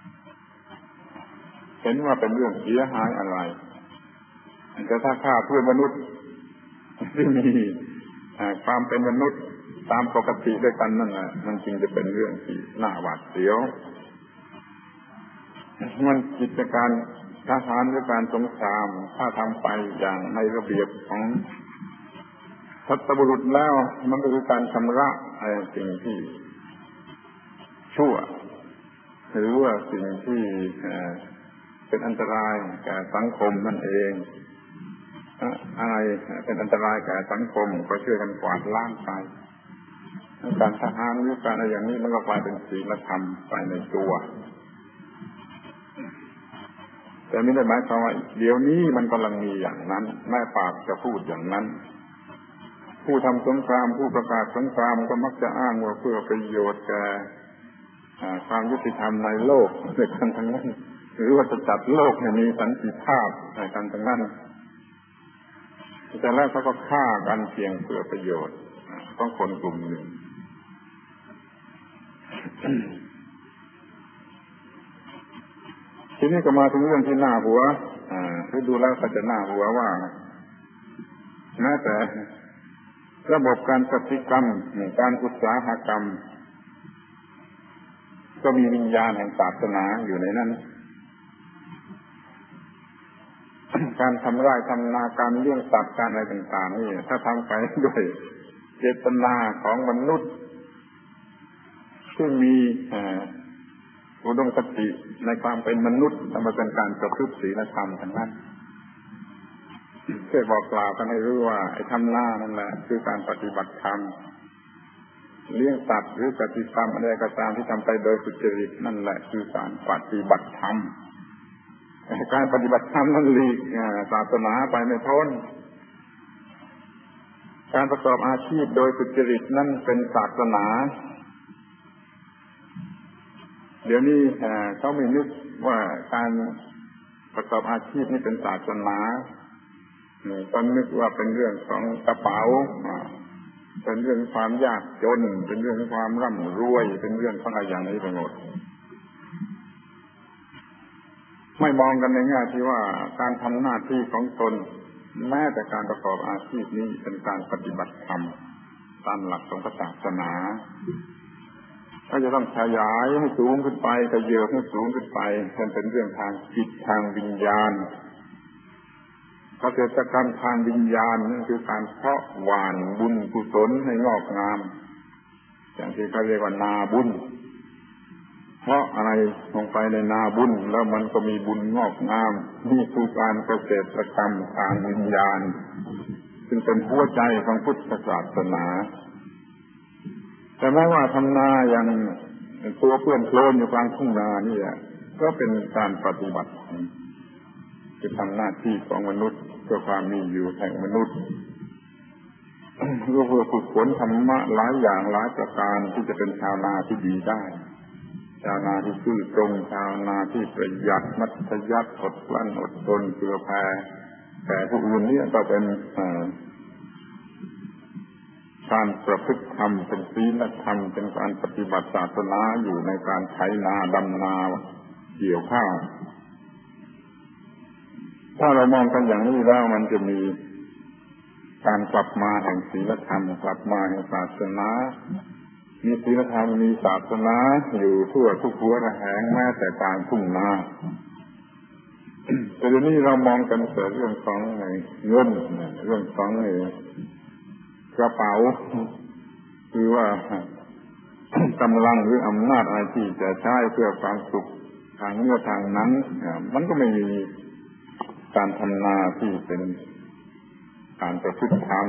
A: เห็นว่าเป็นเรื่องเสียหายอะไรแต่ถ้าฆ่าเพื่อนมนุษย์ที่มีความเป็นมนุษย์ตามปกติด้วยกันนั่นแหละมันจึงจะเป็นเรื่องที่น่าหวาดเสียวมันกิจการทหารหรือการสงครามถ้าทำไปอย่างในระเบียบของสัตบุรุษแล้วมันก็คือการชำระไอ้สิ่งที่ชั่วหรือว่าสิ่งที่เป็นอันตรายแก่สังคมนั่นเองอะไรเป็นอันตรายแก่สังคมก็ช่วยกันกวาดล้างไปการทหารหรือการอะไรอย่างนี้มันก็กลายเป็นศีลธรรมไปในตัวแต่ไม่ได้หมายความว่าเดี๋ยวนี้มันกำลังมีอย่างนั้นแม่ปากจะพูดอย่างนั้นผู้ทำสงครามผู้ประกาศสงครามก็มักจะอ้างว่าเพื่อประโยชน์แก่ความยุติธรรมในโลกในกันทั้งนั้นหรือว่าจะจัดโลกให้มีสันติภาพในกันทั้งนั้นแต่แล้วเขาก็ฆ่ากันเพียงเพื่อประโยชน์ของคนกลุ่มหนึ่งทีนี้ก็มาถึงเรื่องที่น่าหัวคือดูแล้วก็จะน่าหัวว่าแม้แต่ระบบการปฏิกรรมการอุตสาหกรรมก็มีวิญญาณแห่งศาสนาอยู่ในนั้นการทำไร่ทำนาการเลี้ยงสัตว์การอะไรต่างๆนี่ถ้าทำไปด้วยเจตนาของมนุษย์ซึ่งมีอุดมคติในความเป็นมนุษย์ทำมาเป็นการประพฤติศีลธรรมทั้งนั้นเพื่อบอกกล่าวกันให้รู้ว่าไอ้ทำนานั่นแหละคือการปฏิบัติธรรมเลี้ยงสัตว์หรือปฏิบัติอะไรก็ตามที่ทำไปโดยสุจริตนั่นแหละคือการปฏิบัติธรรมการปฏิบัติธรรมนั้นหลีกศาสนาไปไม่พ้นการประกอบอาชีพโดยสุจริตนั่นเป็นศาสนาเดี๋ยวนี้เขาไม่นึกว่าการประกอบอาชีพนี่เป็นศาสนาก็นึกว่าเป็นเรื่องของกระเป๋าเป็นเรื่องความยากจนเป็นเรื่องของความร่ำรวยเป็นเรื่องของอะไรอย่างนี้ไปหมดไม่มองกันในแง่ที่ว่าการทำหน้าที่ของตนแม้แต่การประกอบอาชีพนี้เป็นการปฏิบัติธรรมตามหลักของศาสนาก็จะต้องขยายให้สูงขึ้นไปขยายให้สูงขึ้นไปมันเป็นเรื่องทางจิตทางวิญญาณเกษตรกรรมทางวิญญาณนั่นคือการเพาะหว่านบุญกุศลให้งอกงามอย่างที่เขาเรียกว่านาบุญเพราะอะไรลงไปในนาบุญแล้วมันก็มีบุญงอกงามนี่คือการเกษตรกรรมทางวิญญาณซึ่งเป็นหัวใจของพุทธศาสนาแต่แม้ว่าทำนาอย่างตัวเปื้อนโคลนอยู่กลางทุ่งนานี่ก็เป็นการปฏิบัติคือทำหน้าที่ของมนุษย์เพื่อความมีอยู่แห่งมนุษย์เพื่อฝึกฝนธรรมะหลายอย่างหลายประการที่จะเป็นชาวนาที่ดีได้ชาวนาที่ซื่อตรงชาวนาที่ประหยัดมัธยัสถ์อดกลั้นอดทนเพื่อแผ่แต่ผู้อื่นนี่ก็เป็นการประพฤติธรรมเป็นศีลธรรมเป็นการปฏิบัติศาสนาอยู่ในการไถนาดำนาเกี่ยวข้าวถ้าเรามองกันอย่างนี้แล้วมันจะมีการกลับมาแห่งศีลธรรมกลับมาแห่งศาสนามีศีลธรรมมีศาสนาอยู่ทั่วทุกหัวระแหงแม้แต่กลางทุ่งนาแต่เดี๋ยวนี้เรามองกันแต่เรื่องของเงินเรื่องของกระเป๋าคือว่ากำลังหรืออำนาจอะไรที่จะใช้เพื่อความสุขทางเนื้อทางนั้นมันก็ไม่มีการทำนาที่เป็นการประพฤติธรรม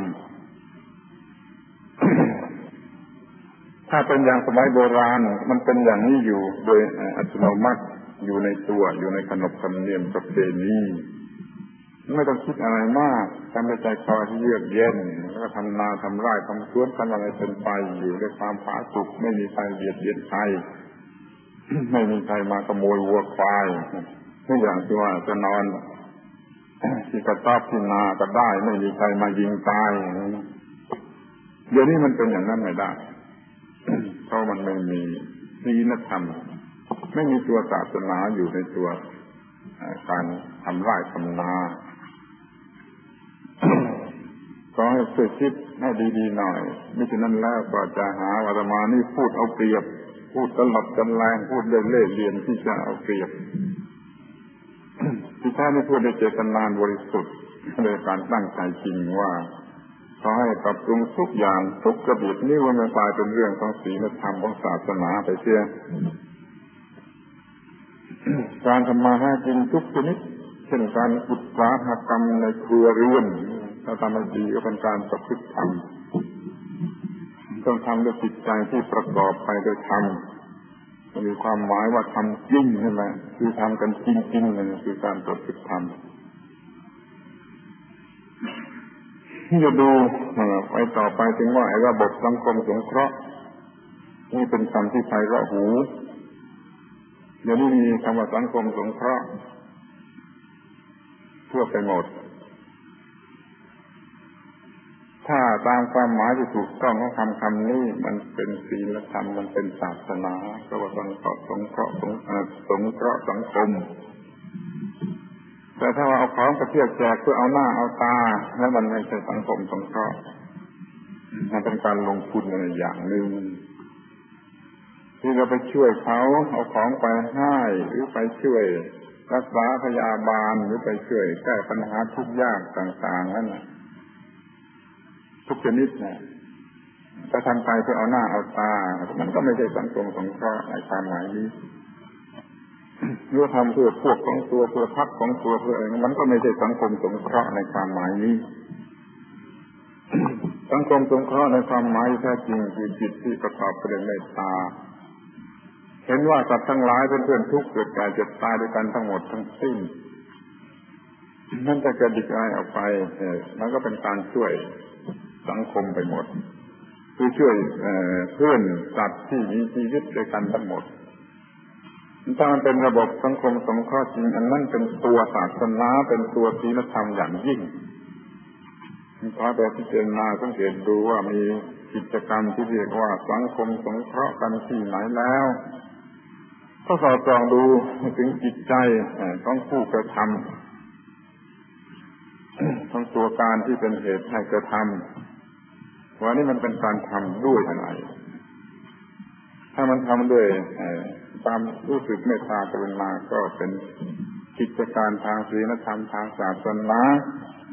A: ถ้าเป็นอย่างสมัยโบราณมันเป็นอย่างนี้อยู่โดยอัตโนมัติอยู่ในตัวอยู่ในขนบธรรมเนียมประเพณีไม่ต้องคิดอะไรมากทำให้ใจคอที่เยือกเย็นแล้วก็ทำนาทำไร่ทำสวนทำอะไรเป็นไปอยู่ด้วยความผาสุกไม่มีใครเบียดเบียนใคร ไม่มีใครมาขโมยวัวควายทุกอย่างที่ว่าจะนอนที่กระต๊อบที่นาก็ได้ไม่มีใครมายิงตายเดี๋ยวนี้มันเป็นอย่างนั้นไม่ได้เพราะมันไม่มีศีลธรรมไม่มีตัวศาสนาอยู่ในตัวการทำไร่ทำนาก็ให้ช่วยคิดให้ดีๆหน่อยไม่ฉะนั้นแล้วก็จะหาว่าอาตมานี่พูดเอาเปรียบพูดตลบตะแลงพูดเล่ห์เล่ห์เลียนที่จะเอาเปรียบที่แท้นี่พูดด้วยเจตนาบริสุทธิ์โดยการตั้งใจจริงว่าขอให้ปรับปรุงทุกอย่างทุกกระเบียดนิ้วมันกลายเป็นเรื่องของศีลธรรมของศาสนาไปเสียการทำมาหากินทุกชนิดเช่นการอุตสาหกรรมในครัวเรือนถ้าทำให้ดีก็เป็นการประพฤติธรรมต้องทำด้วยจิตใจที่ประกอบไปด้วยธรรมมีความหมายว่าทำจริงใช่ไหมคือทำกันจริงๆนั่นคือการประพฤติธรรมที่จะดูไปต่อไปถึงว่าไอ้ระบบสังคมสงเคราะห์นี่เป็นคำที่ไพเราะหูเดี๋ยวนี้มีคำว่าสังคมสงเคราะห์ทั่วไปหมดถ้าตามความหมายที่ถูกต้องของคำคำนี้มันเป็นศีลธรรมมันเป็นศาสนาก็ว่าสังเคราะห์สงเคราะห์สงเคราะห์สังคมแต่ถ้าว่าเอาของกระเทียบแจกเพื่อเอาหน้าเอาตาแล้วมันไม่ใช่สังคมสงเคราะห์มันเป็นการลงทุนในอย่างหนึ่งที่เราไปช่วยเขาเอาของไปให้หรือไปช่วยรักษาพยาบาลหรือไปช่วยแก้ปัญหาทุกข์ยากต่างๆนั่นน่ะทุกชนิดนะถ้าทำไปเพื่อเอาหน้าเอาตามันก็ไม่ใช่สังคมสงเคราะห์ในความหมายนี้เมื่อทำเพื่อพวกของตัวเพื่อพรรคของตัวเพื่ออะไรมันก็ไม่ใช่สังคมสงเคราะห์ในความหมายนี้ สังคมสงเคราะห์ในความหมายแท้จริงคือจิตที่ประกอบไปด้วยเมตตาเห็นว่าสัตว์ทั้งหลายเป็นเพื่อนทุกข์เกิดแก่เจ็บตายด้วยกันทั้งหมดทั้งสิ้นนั่นจะกระดิกอะไรออกไปมันก็เป็นการช่วยสังคมไปหมดคือช่วยเพื่อนสัตว์ที่มีชีวิตด้วยกันทั้งหมดถ้ามันเป็นระบบสังคมสงเคราะห์จริงอันนั้นเป็นตัวศาสนาเป็นตัวศีลธรรมอย่างยิ่งขอแต่พิจารณาสังเกตดูว่ามีกิจกรรมที่เรียกว่าสังคมสงเคราะห์กันที่ไหนแล้วก็สอดส่องดูถึงจิตใจของผู้กระทำของตัวการที่เป็นเหตุให้กระทำว่านี่มันเป็นการทำด้วยอะไรถ้ามันทำด้วยตามรู้สึกเมตตากรุณาก็เป็นกิจการทางศีลธรรมทางศาสนา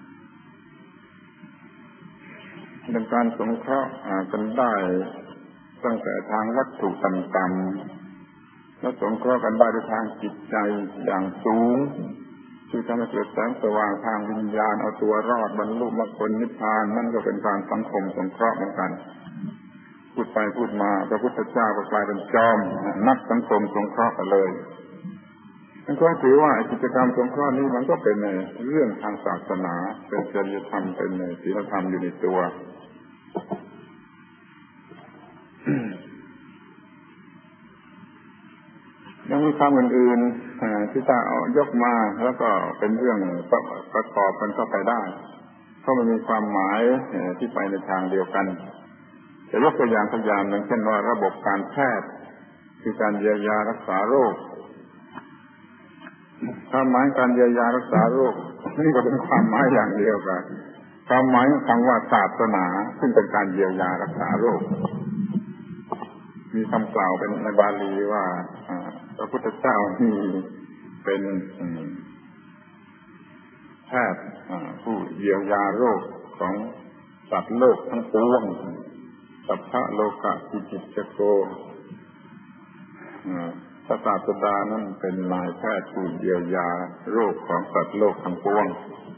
A: เป็นการสงเคราะห์กันได้ตั้งแต่ทางวัตถุต่ำๆแล้วสงเคราะห์กันได้ด้วยทางจิตใจอย่างสูงที่ทำให้เกิดแสงสว่างทางวิญญาณเอาตัวรอดบรรลุมรรคผลนิพพานนั่นก็เป็นการสังคมสงเคราะห์เหมือนกันพูดไปพูดมาพระพุทธเจ้าก็กลายเป็นจอมนักสังคมสงเคราะห์กันเลยฉันก็ถือว่ากิจกรรมสงเคราะห์นี้มันก็เป็นเรื่องทางศาสนาเป็นจริยธรรมเป็นศีลธรรมอยู่ในตัวยังมีคำอื่นๆที่จะเอายกมาแล้วก็เป็นเรื่องประกอบกันเข้าไปได้เพราะมันมีความหมายที่ไปในทางเดียวกันจะยกตัวอย่างตัวอย่างหนึ่งเช่นว่าระบบการแพทย์คือการเยียวยารักษาโรคความหมายการเยียวยารักษาโรคนี่ก็เป็นความหมายอย่างเดียวกันความหมายของคำว่าศาสนาซึ่งเป็นการเยียวยารักษาโรคมีคำกล่าวเป็นในบาลีว่าพระพุทธเจ้ามีเป็นแพทย์ผู้เยียวยาโรคของสัตว์โลกทั้งปวงสัพพะโลกะกิจิจโกพระศาสดานั้นเป็นนายแพทย์ผู้เยียวยาโรคของสัตว์โลกทั้งปวง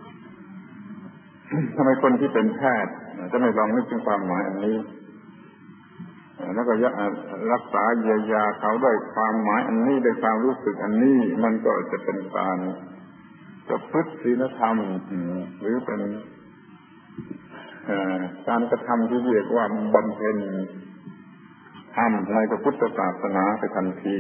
A: ทำไมคนที่เป็นแพทย์จะไม่ลองนึกถึงความหมายอันนี้แล้วก็รักษาเยียวยาเขาด้วยความหมายอันนี้ด้วยความรู้สึกอันนี้มันก็จะเป็นการประพฤติศีลธรรมหรือเป็นการกระทำที่เรียกว่าบำเพ็ญธรรมในพระพุทธศาสนาไปทันที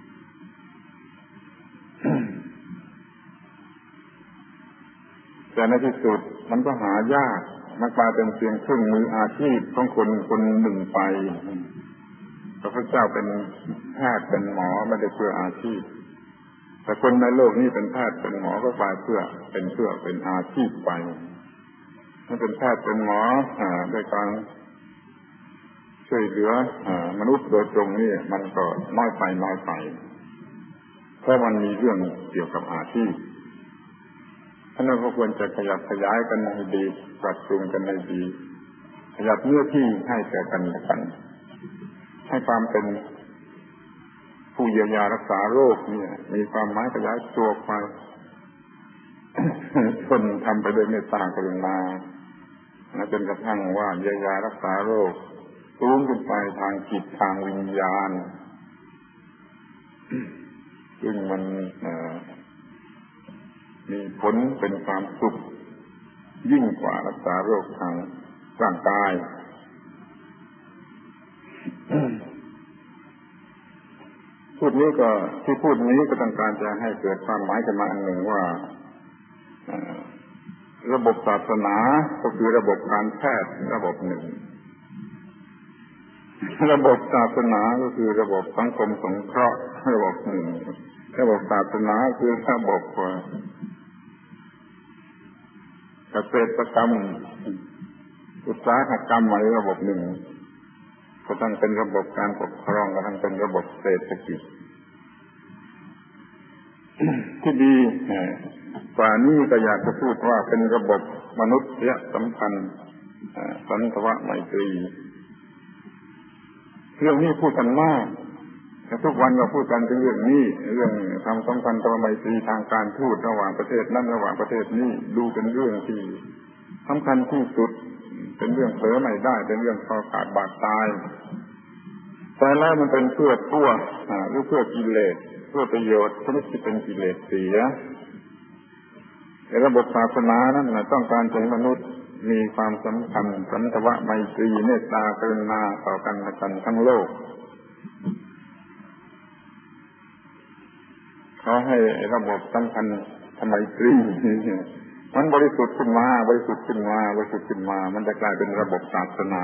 A: แต่ในที่สุดมันก็หายากมันกลายเป็นเพียงเครื่องมืออาชีพของคนคนหนึ่งไปพระพุทธเจ้าเป็นแพทย์เป็นหมอไม่ได้เพื่ออาชีพแต่คนในโลกนี้เป็นแพทย์เป็นหมอก็กลายเพื่อเป็นเพื่อเป็นอาชีพไปถ้าเป็นแพทย์เป็นหมอด้วยการช่วยเหลือมนุษย์โดยตรงนี่มันก็น้อยไปน้อยไปเพราะมันมีเรื่องเกี่ยวกับอาชีพฉะนั้นก็ควรจะขยับขยายกันให้ดีปรับปรุงกันให้ดีขยับเนื้อที่ให้แก่กันและกันให้ความเป็นผู้เยียวยารักษาโรคนี่มีความหมายขยายตัวไปคนทำไปโดยเมตตากรุณาจนกระทั่งว่าเยียวยารักษาโรคสูงขึ้นไปทางจิตทางวิญญาณซึ่งมันมีผลเป็นความสุขยิ่งกว่ารักษาโรคทางร่างกายพูดนี้ก็ที่พูดนี้ก็ต้องการจะให้เกิดความหมายขึ้นมาอันหนึ่งว่าระบบศาสนาก็คือระบบการแพทย์ระบบหนึ่งระบบศาสนาก็คือระบบสังคมสงเคราะห์ระบบหนึ่งระบบศาสนาคือระบบเกษตรกรรมอุตสาหกรรมอะไรระบบหนึ่งก็ต้องเป็นระบบการปกครองก็ต้องเป็นระบบเศรษฐกิจที่ดีกว่านี้ก็อยากจะพูดว่าเป็นระบบมนุษยสัมพันธ์สันทวไมตรีเรื่องนี้พูดกันมากทุกวันเราพูดกันถึงเรื่องนี้เรื่องความสัมพันธ์ทวไมตรีทางการทูตระหว่างประเทศนั้นระหว่างประเทศนี้ดูเป็นเรื่องที่สำคัญที่สุดเป็นเรื่องเผลอไม่ได้เป็นเรื่องคอขาดบาดตายแต่แล้วมันเป็นเพื่อตัวหรือเพื่อกิเลสเพื่อประโยชน์ชนิดที่เป็นกิเลสเสียในระบบศาสนานั้นต้องการให้มนุษย์มีความสัมพันธ์สันทวไมตรีเมตตากรุณาต่อกันและกันทั้งโลกขอให้ระบบสัมพันธ์ไมตรีมันบริสุทธิ์ขึ้นมาบริสุทธิ์ขึ้นมาบริสุทธิ์ขึ้นมามันจะกลายเป็นระบบศาสนา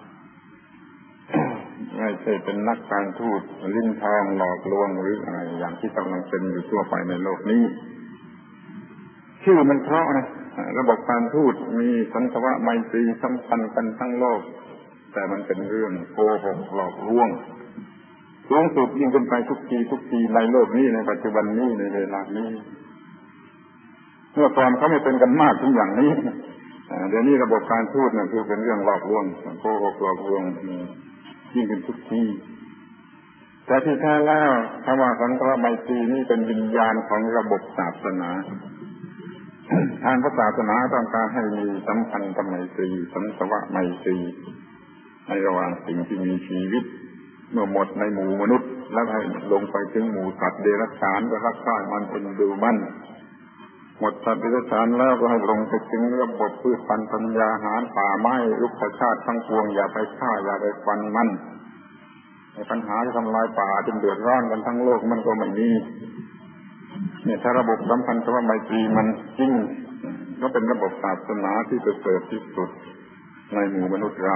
A: ไม่ใช่เป็นนักการทูตลิ้นทองหลอกลวงหรืออะไรอย่างที่กำลังเป็นอยู่ทั่วไปในโลกนี้ชื่อมันเพราะนะระบบการทูตมีสันทวไมตรีสัมพันธ์กันทั้งโลกแต่มันเป็นเรื่องโกหกหลอกลวงสูงสุดยิ่งขึ้นไปทุกทีทุกทีในโลกนี้ในปัจจุบันนี้ในเวลานี้เมื่อก่อนเขาไม่เป็นกันมากถึงอย่างนี้เดี๋ยวนี้ระบบการพูดเนี่ยคือเป็นเรื่องหลอกลวงโกหกหลอกลวงยิ่งขึ้นทุกทีแต่ที่แท้แล้วคำว่าสันทรไมตรีนี่เป็นวิญญาณของระบบศาสนาทางศาสนาต้องการให้มีสัมพันธไมตรีสันทวไมตรีในระหว่างสิ่งที่มีชีวิตเมื่อหมดในหมู่มนุษย์แล้วให้ลงไปถึงหมู่สัตว์เดรัจฉานก็รักษามันเป็นดูมันหมดสัตว์เดรัจฉานแล้วก็ให้ลงไปถึงระบบพืชพันธุ์ปัญญาหารป่าไม้รุกขชาติทั้งปวงอย่าไปฆ่าอย่าไปฟันมันปัญหาที่ทำลายป่าจนเดือดร้อนกันทั้งโลกมันก็ไม่มีเนี่ยถ้าระบบสัมพันธไมตรีมันจริงก็เป็นระบบศาสนาที่ประเสริฐที่สุดในหมู่มนุษย์เรา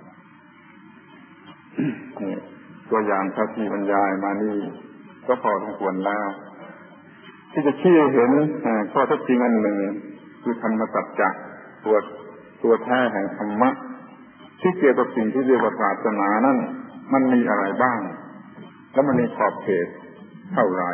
A: ตัวอย่างที่บรรยายมานี่ก็พอสมควรแล้วที่จะชี้เห็นข้อเท็จจริงอันหนึ่งคือธรรมสัจจะตัวตัวแท้แห่งธรรมะที่เกี่ยวกับสิ่งที่เรียกว่าศาสนานั้นมันมีอะไรบ้างแล้วมันมีขอบเขตเท่าไร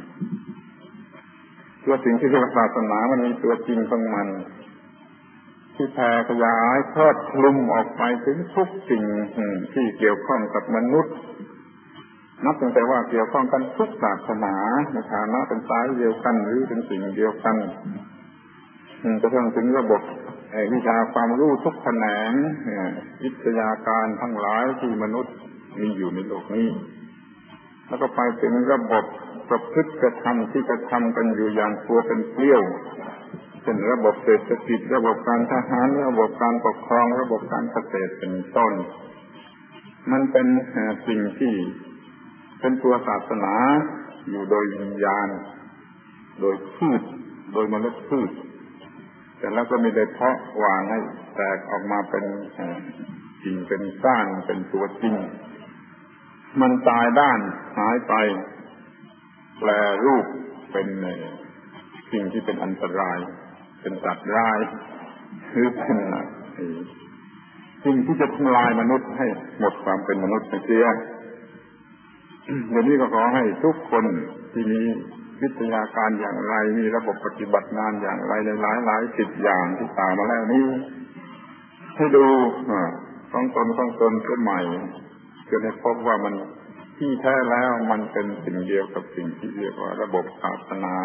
A: ตัวสิ่งที่เรียกว่าศาสนามันมีตัวจริงของมันที่แผ่ขยายครอบคลุมออกไปถึงทุกสิ่งที่เกี่ยวข้องกับมนุษย์นับตั้งแต่ว่าเกี่ยวข้องกันทุกศาสนาในฐานะเป็นสายเดียวกันหรือเป็นสิ่งเดียวกันกระทั่งถึงระบบวิชาความรู้ทุกแขนงวิทยาการทั้งหลายที่มนุษย์มีอยู่ในโลกนี้แล้วก็ไปถึงระบบประพฤติกระทำที่กระทำกันอยู่อย่างตัวเป็นเกลี้ยวเช่นระบบเศรษฐกิจระบบการทหารระบบการปกครองระบบการเกษตรเป็นต้นมันเป็นสิ่งที่เป็นตัวศาสนาอยู่โดยวิญญาณโดยพืชโดยเมล็ดพืชแต่แล้วก็มีได้เพาะวางให้แตกออกมาเป็นจริงเป็นสร้างเป็นตัวจริงมันตายด้านหายไปแปรรูปเป็นสิ่งที่เป็นอันตรายเป็นสัตว์ร้ายหรือเป็นสิ่งที่จะทำลายมนุษย์ให้หมดความเป็นมนุษย์ไปเสียเดี๋ยวนี้ก็ขอให้ทุกคนที่มีวิทยาการอย่างไรมีระบบปฏิบัติงานอย่างไรในหลายหลายสิบอย่างที่ตามมาแล้วนี้ให้ดูต้องตนต้องตนเพื่อใหม่จนได้พบว่ามันที่แท้แล้วมันเป็นสิ่งเดียวกับสิ่งที่เรียกว่าระบบศาสนา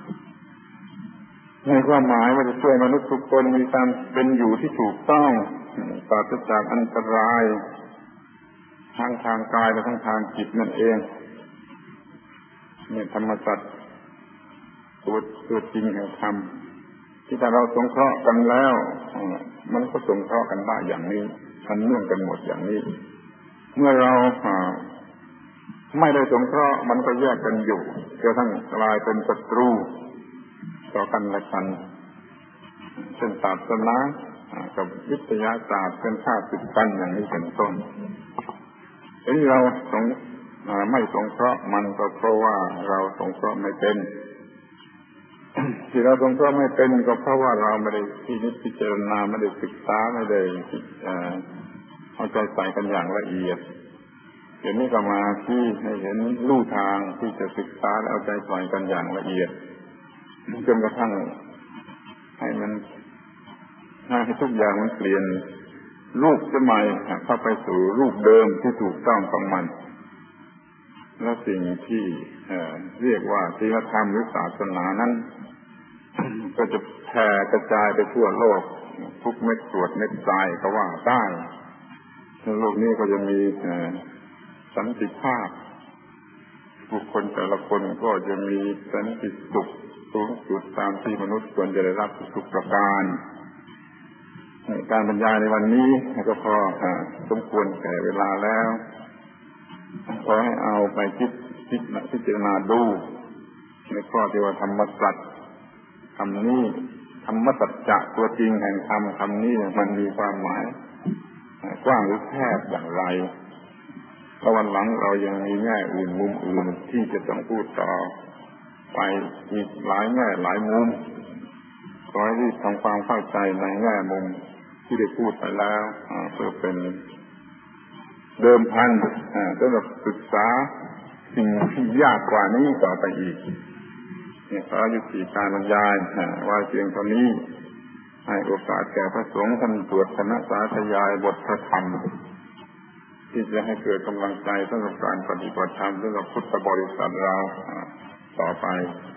A: ในความหมายว่าจะช่วยมนุษย์ทุกคนมีการเป็นอยู่ที่ถูกต้องปราศจากอันตรายทั้งทางกายและทั้งทางจิตนั่นเองเนี่ยธรรมสัจตัวตัวจริงแห่งธรรมที่ถ้าเราสงเคราะห์กันแล้วมันก็สงเคราะห์กันได้อย่างนี้มันเนื่องกันหมดอย่างนี้เมื่อเราไม่ได้สงเคราะห์มันก็แยกกันอยู่จนทั้งกลายเป็นศัตรูต่อกันและกันเช่นศาสนากับวิทยาศาสตร์เป็นชาติกันอย่างนี้เป็นต้นที่เราสงไม่สงเคราะห์มันก็เพราะว่าเราสงเคราะห์ไม่เป็นที่เราสงเคราะห์ไม่เป็นก็เพราะว่าเราไม่ได้พินิจพิจารณาไม่ได้ศึกษาไม่ได้เอาใจใส่กันอย่างละเอียดเดี๋ยวนี้ก็มาที่ให้เห็นลู่ทางที่จะศึกษาและเอาใจใส่กันอย่างละเอียดจนกระทั่งให้มันให้ทุกอย่างมันเปลี่ยนรูปสมัยเข้าไปสู่รูปเดิมที่ถูกต้องของมันและสิ่งที่เรียกว่าศีลธรรมหรือศาสนานั้นก็จะแผ่กระจายไปทั่วโลกทุกเม็ดกรวดเม็ดทรายก็ว่าได้ในโลกนี้ก็จะมีสันติภาพบุคคลแต่ละคนก็จะมีสันติสุขสูงสุดตามที่มนุษย์ควรจะได้รับทุกประการการบรรยายในวันนี้ก็พอสมควรแก่เวลาแล้วขอให้เอาไปคิดคิดพิจารณาดูในข้อที่ว่าธรรมสัจคำนี้ธรรมสัจจะตัวจริงแห่งธรรมคำนี้มันมีความหมายกว้างหรือแคบอย่างไรแล้ววันหลังเรายังมีแง่อื่นมุมอื่นที่จะต้องพูดต่อไปอีกหลายแง่หลายมุมขอให้รีบทำความเข้าใจในแง่มุมที่ได้พูดไปแล้วเพื่อเป็นเดิมพันสำหรับศึกษาสิ่งที่ยากกว่านี้ต่อไปอีกขอยุติการบรรยายไว้เพียงเท่านี้ให้โอกาสแก่พระสงฆ์ท่านสวดคณะสาธยายบทพระธรรมที่จะให้เกิดกำลังใจสำหรับการปฏิบัติธรรมสำหรับพุทธบริษัทเราต่อไป